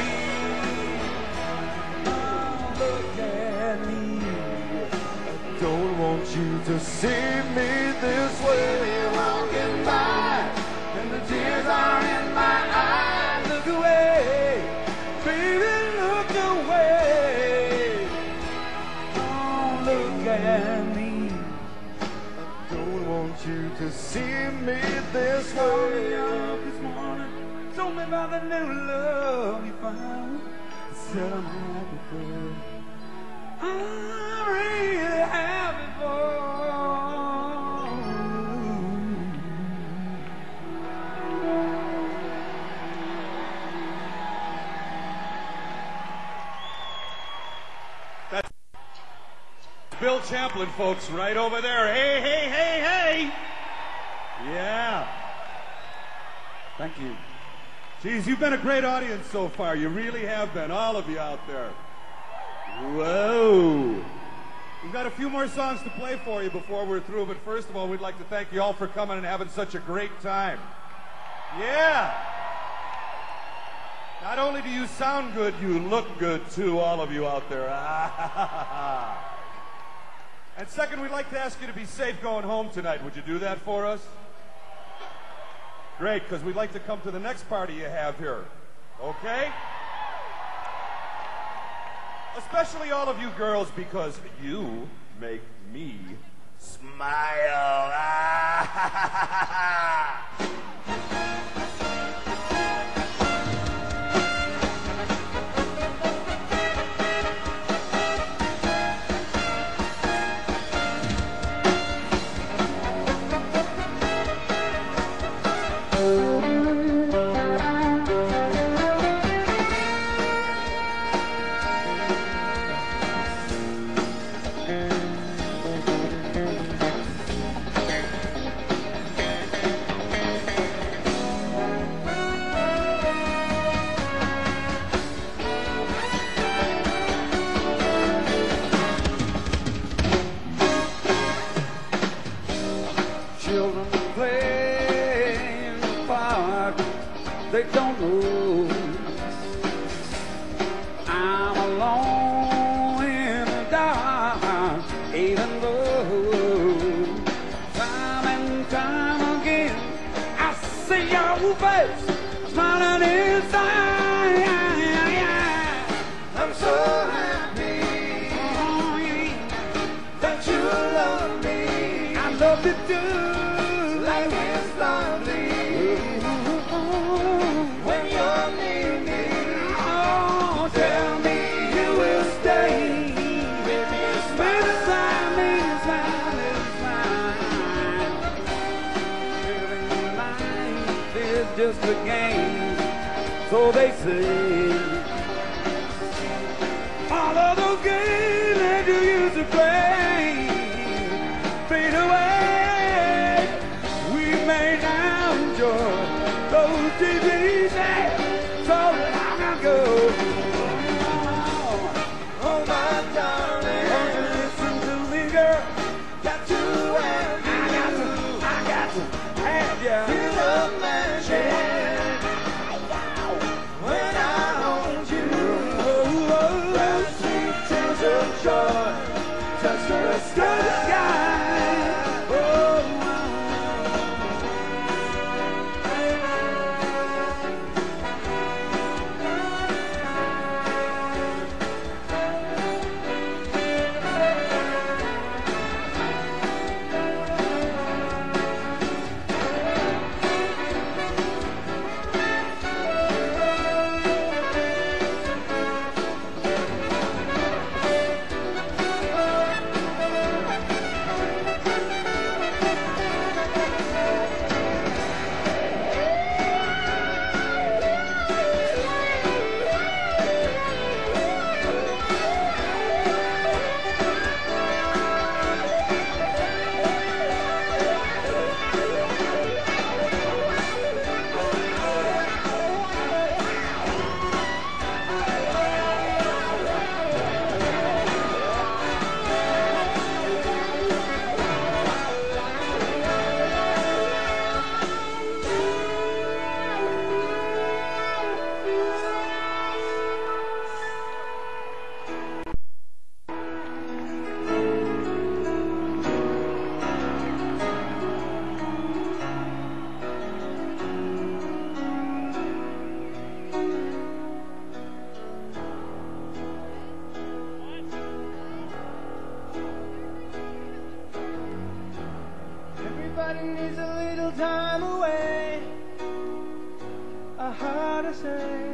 Oh, look at me. I don't want you to see me this way. Walking by, and the tears are in my eyes. Look away, baby, look away. Oh, look at me. Don't want you to see me this way. Called me up this morning, told me about the new love you found. Said I'm happy for you. I'm really happy for you. That's Bill Champlin, folks, right over there. Hey, hey, hey, hey! Yeah. Thank you. Geez, you've been a great audience so far. You really have been, all of you out there. Whoa. We've got a few more songs to play for you before we're through, but first of all, we'd like to thank you all for coming and having such a great time. Yeah. Not only do you sound good, you look good too, all of you out there. And second, we'd like to ask you to be safe going home tonight. Would you do that for us? Great, because we'd like to come to the next party you have here. Okay? Especially all of you girls, because you make me smile. They don't know I'm alone in the dark, even though time and time again I see your face smiling inside. I'm so happy that you love me. I love you too. just a game, so they say. All of those games that you used to play fade away. We may now enjoy those T V days so long ago. Oh, my darling, Won't you listen to me, girl? got to have I got to, I got to have ya. you the magic when I hold you. Oh, oh, The sweet tears of joy touch the oh, sky. oh, Everybody needs a little time away, a heart to say,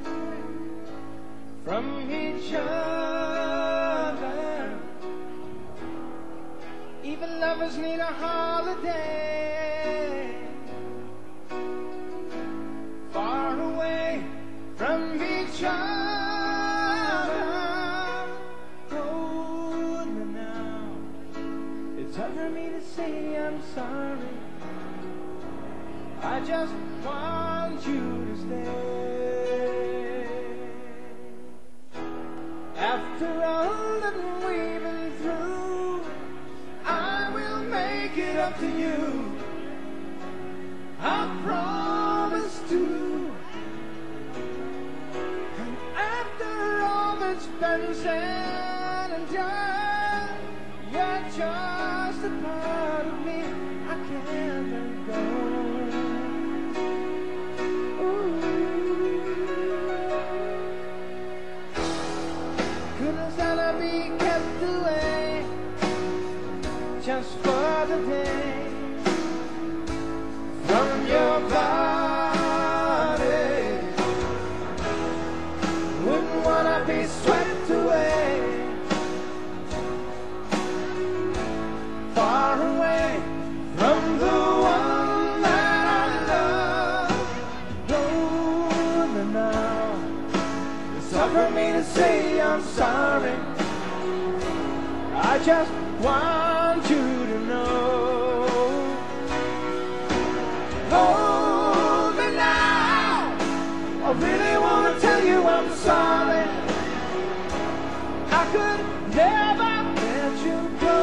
from each other. Even lovers need a holiday, far away from each other. Hold me now, it's hard for me to say I'm sorry. I just want you to stay. After all that we've been through, I will make it up to you. I promise to. And after all that's been said and done, you're just a part of me I can't let go. Ooh. Couldn't stand to be kept away just for the day from your body. Wouldn't wanna be swept away, far away from the one that I love. Hold me now, it's hard for me to say I'm sorry. I just want you to know. Hold me now, I really want to tell you I'm sorry. I could never let you go.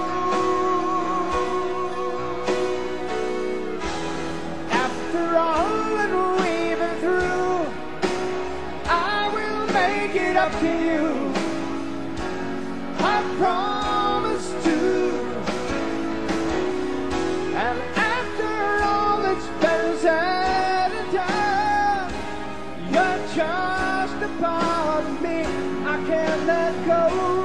After all that we've been through, I will make it up to you. I promise to. And after all that's been said and done, you're just a part of me I can't let go.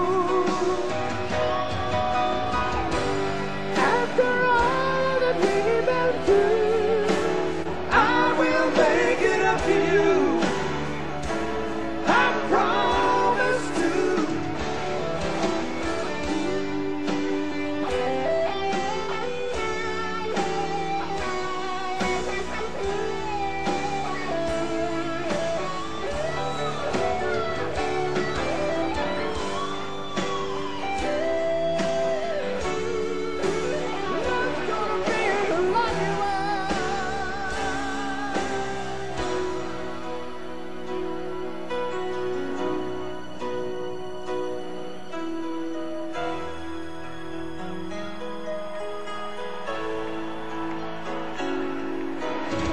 After all that we've been through, I will make it up to you. I promise to.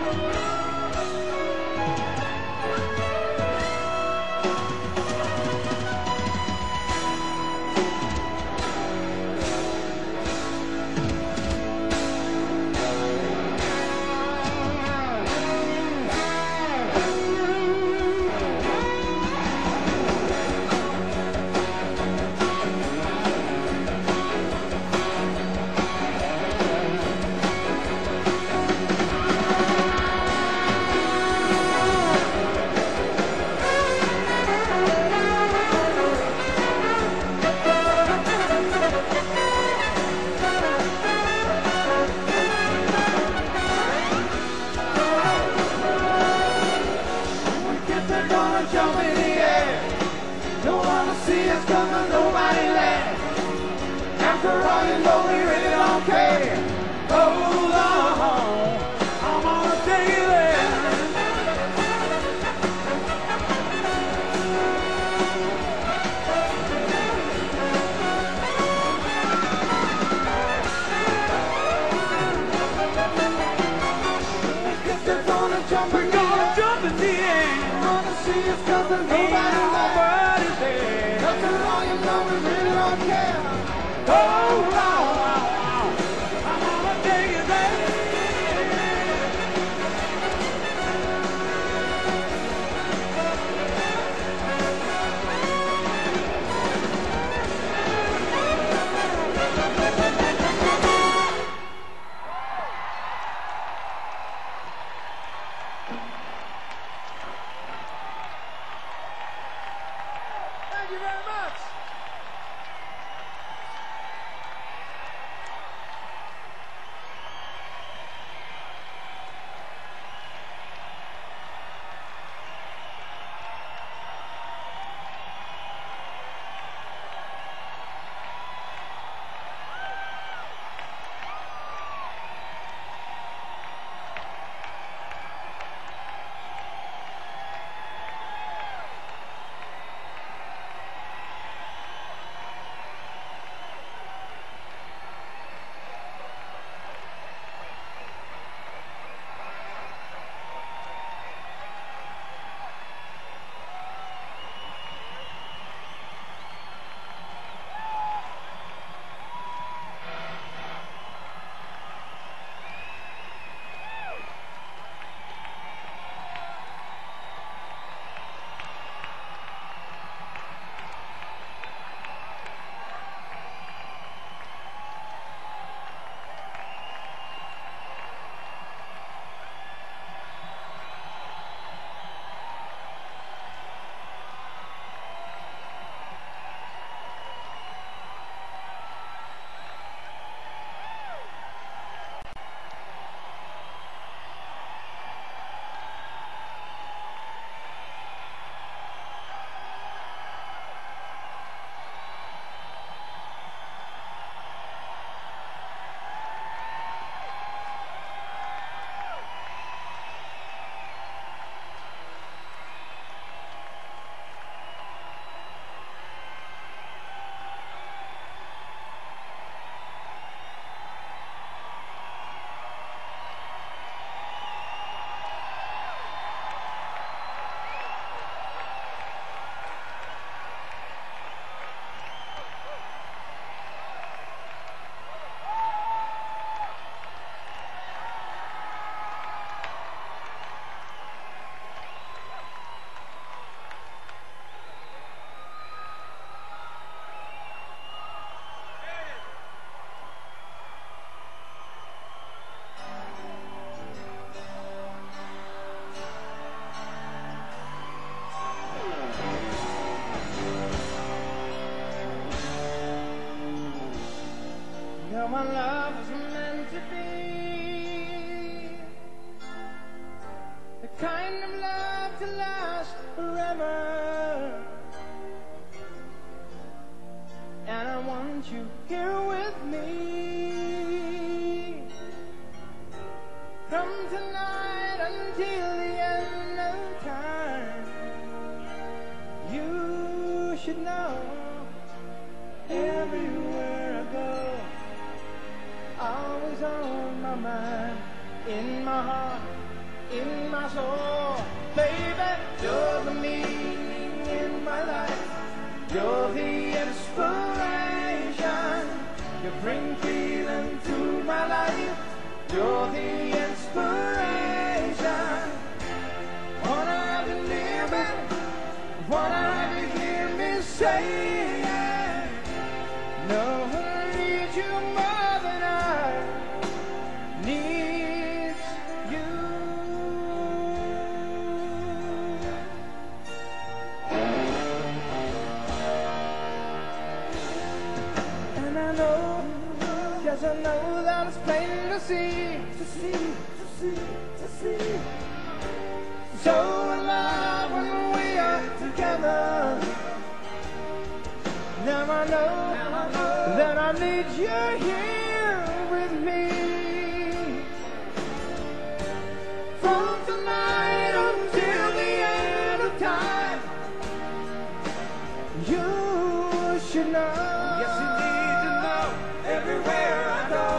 In my heart, in my soul. Baby, you're the meaning in my life. You're the inspiration. You bring feeling to my life. You're the inspiration. Wanna have you near me, wanna have you hear me say it. No one needs you more than I need you. And I know, yes I know that it's plain to see, to see, to see, to see. So in love when we are together. Now I know, now I know that I need you here with me. From tonight until the end of time, you should know. Yes, you need to know everywhere I go.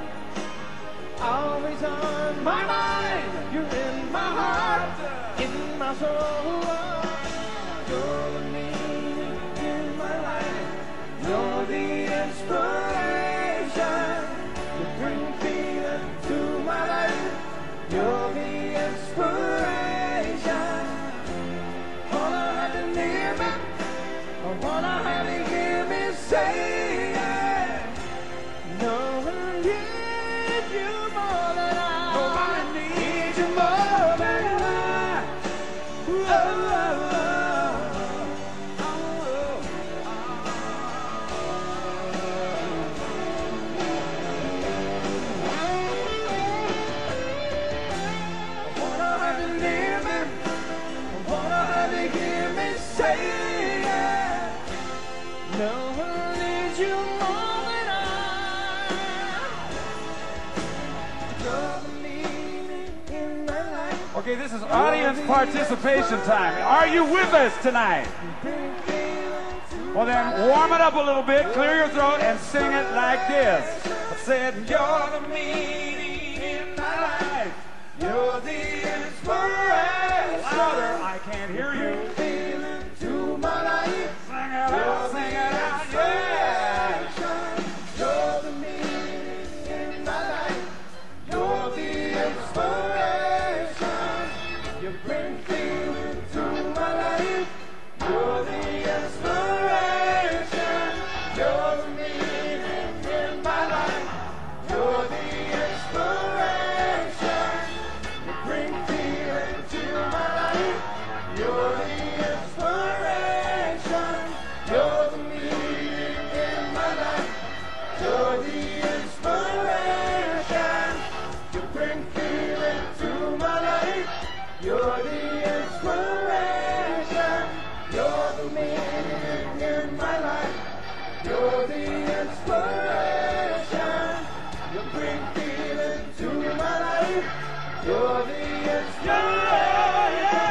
Always on my mind, you're in my heart, in my soul. You're the meaning in my life. You're the inspiration. You bring feeling to my life. You're the inspiration. Wanna have you near me, I wanna have you hear me say it. No one needs you more than I. Nobody needs you more than I. Oh, oh, oh, I wanna have you near me, I wanna have you hear me say it. No one needs you more than I. You're the meaning in my life. Okay, this is audience participation time. Are you with us tonight? Bring feeling to Well then, warm it up a little bit, clear your throat, and sing it like this. I said, you're the meaning in my life. You're the inspiration. Louder, I can't hear you. feeling to my life. Sing it out, sing it out, yeah. You're the meaning in my life. You're the inspiration. You bring feeling to my life. You're the inspiration. You're the meaning in my life. You're the inspiration. You bring feeling to my life. You're the inspiration. You're the meaning in my life. You're the inspiration. You bring feeling to my life. You're the inspiration. You're the meaning in my life. You're the inspiration. You bring feeling to my life. You're the inspiration.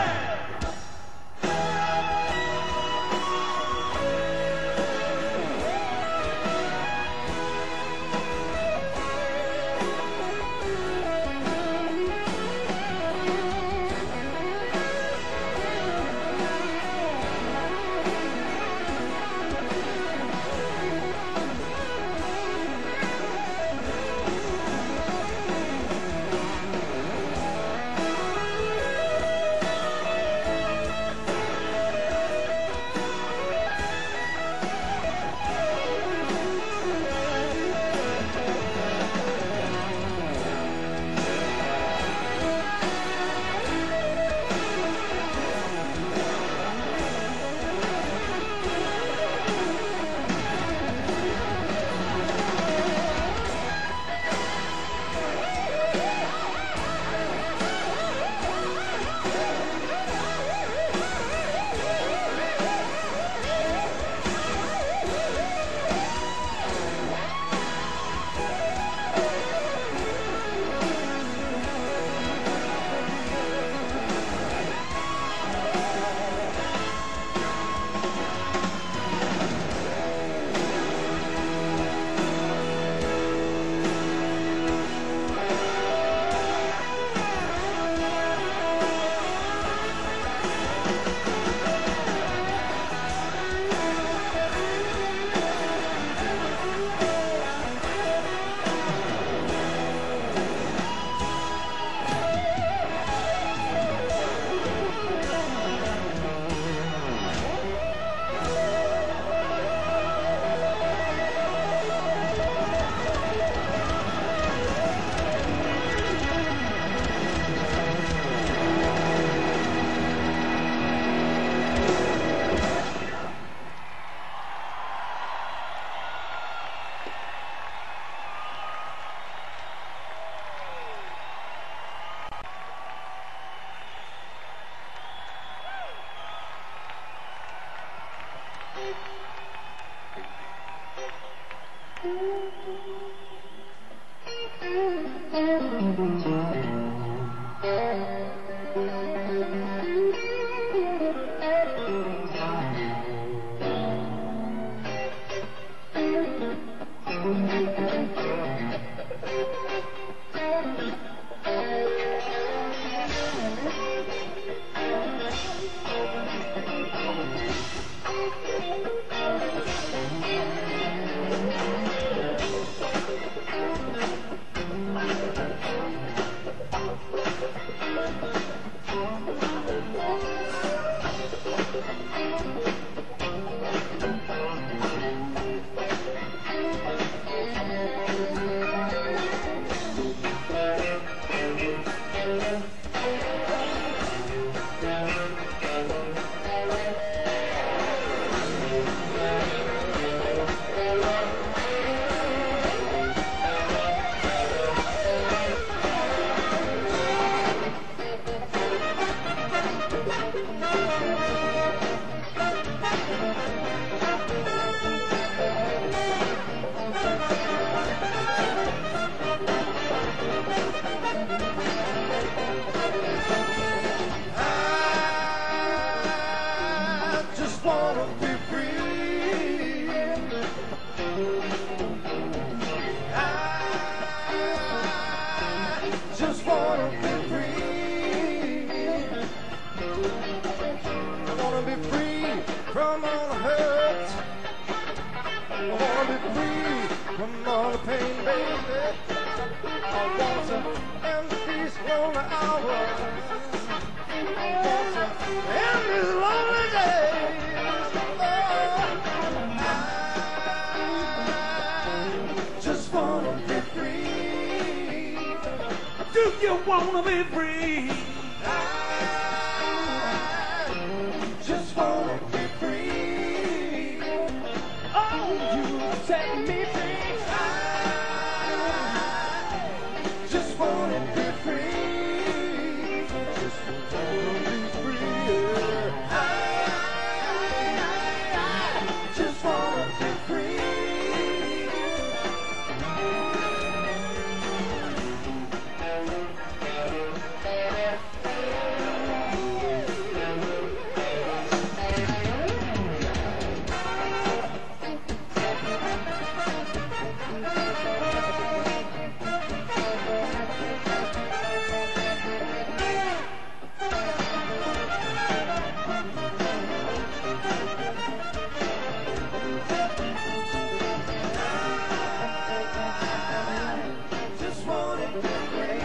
wanna be free. I wanna be free from all the hurt. I wanna be free from all the pain, baby. I want to end these lonely hours. I want to end these lonely days. Oh, I just wanna be free. Do you wanna be free? I just wanna be free. Oh, you set me free. I just wanna be free. Just wanna be free. I just wanna be free. Just wanna be free.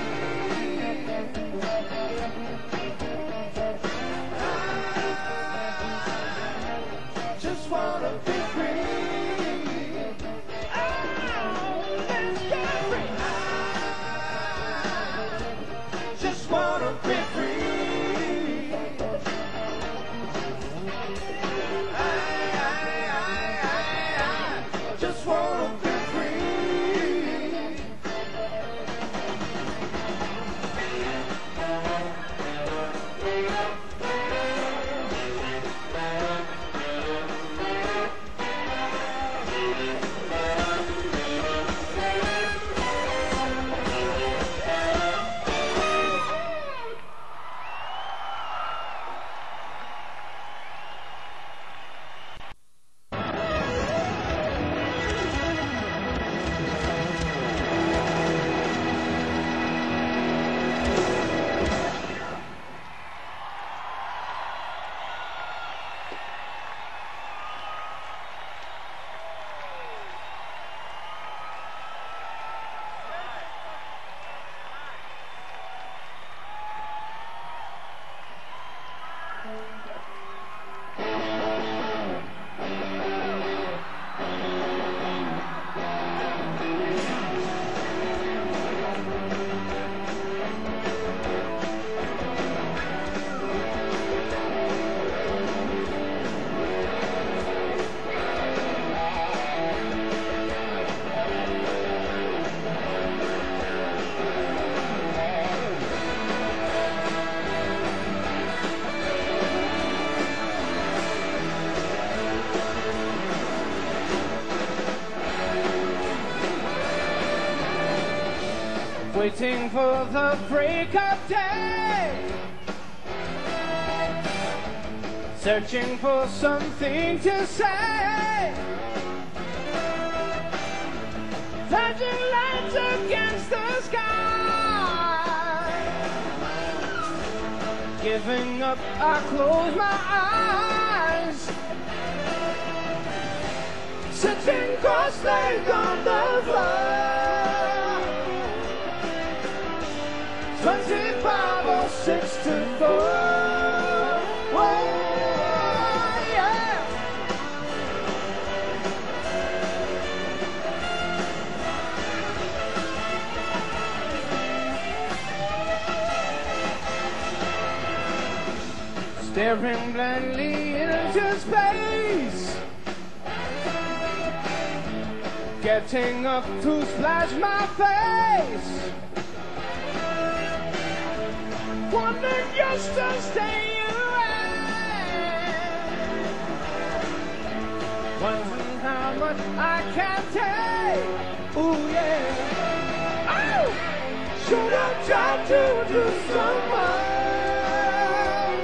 Just wanna be free. Oh, let's get free. Just wanna be free. I, I, I, I, just wanna be free. Waiting for the break of day, searching for something to say, flashing lights against the sky. Giving up, I close my eyes, sitting cross-legged on the floor. Twenty-five or six to four. Whoa, yeah. Staring blindly into space, getting up to splash my face. Wanting just to stay away, wondering how much I can take. Ooh yeah. Oh, should I try to do some more?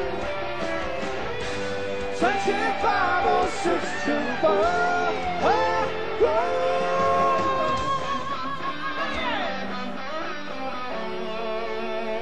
Twenty-five or six to four. Oh, oh.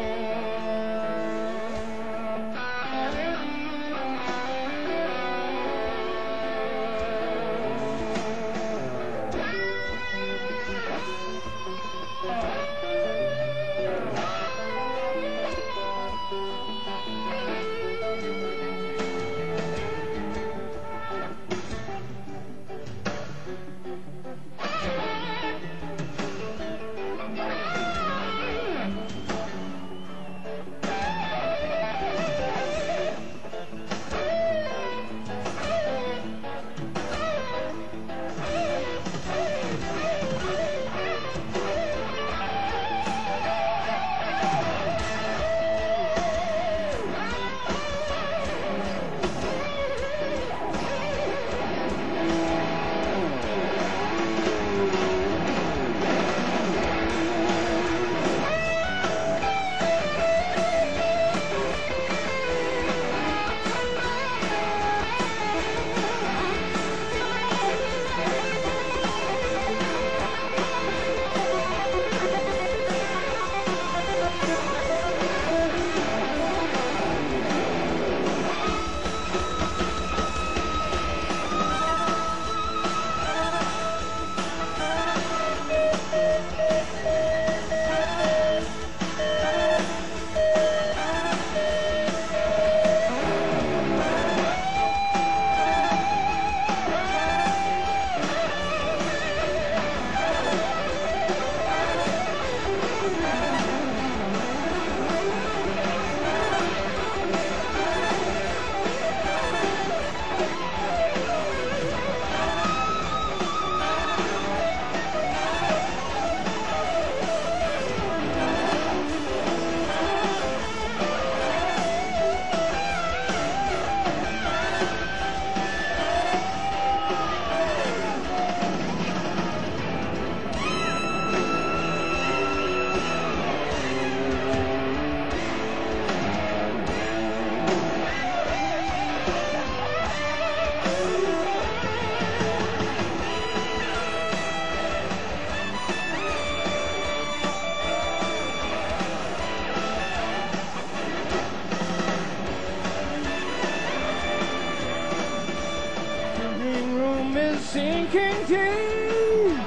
Sinking deep,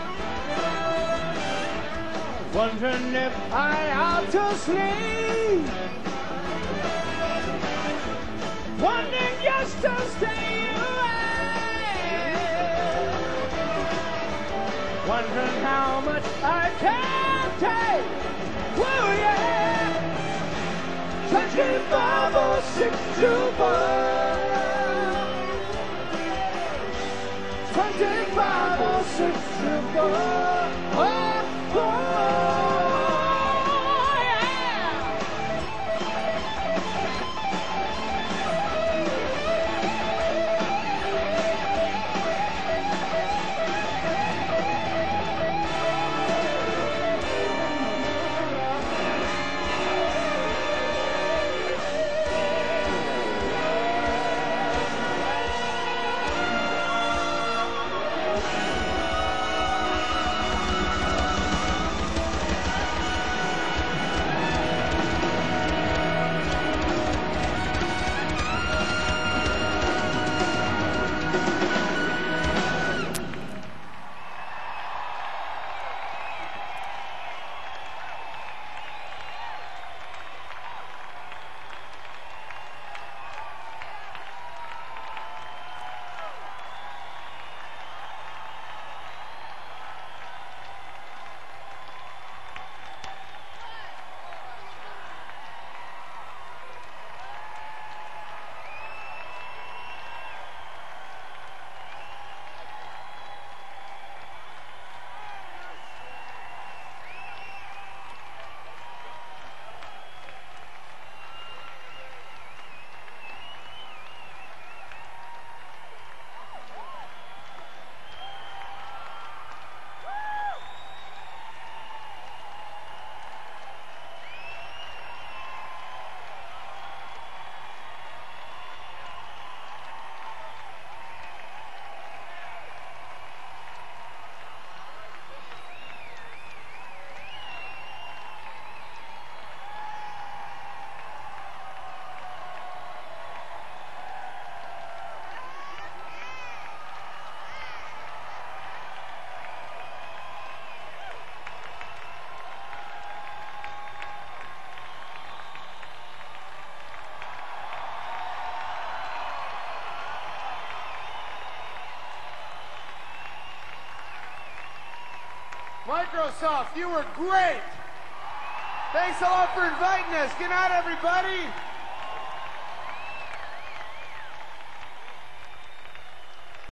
wondering if I ought to sleep, wanting just to stay away, wondering how much I can take. Whoa, yeah, twenty-five or six to four. Twenty-five or six to four. Oh, oh, yeah. Microsoft, you were great. Thanks a lot for inviting us. Good night, everybody.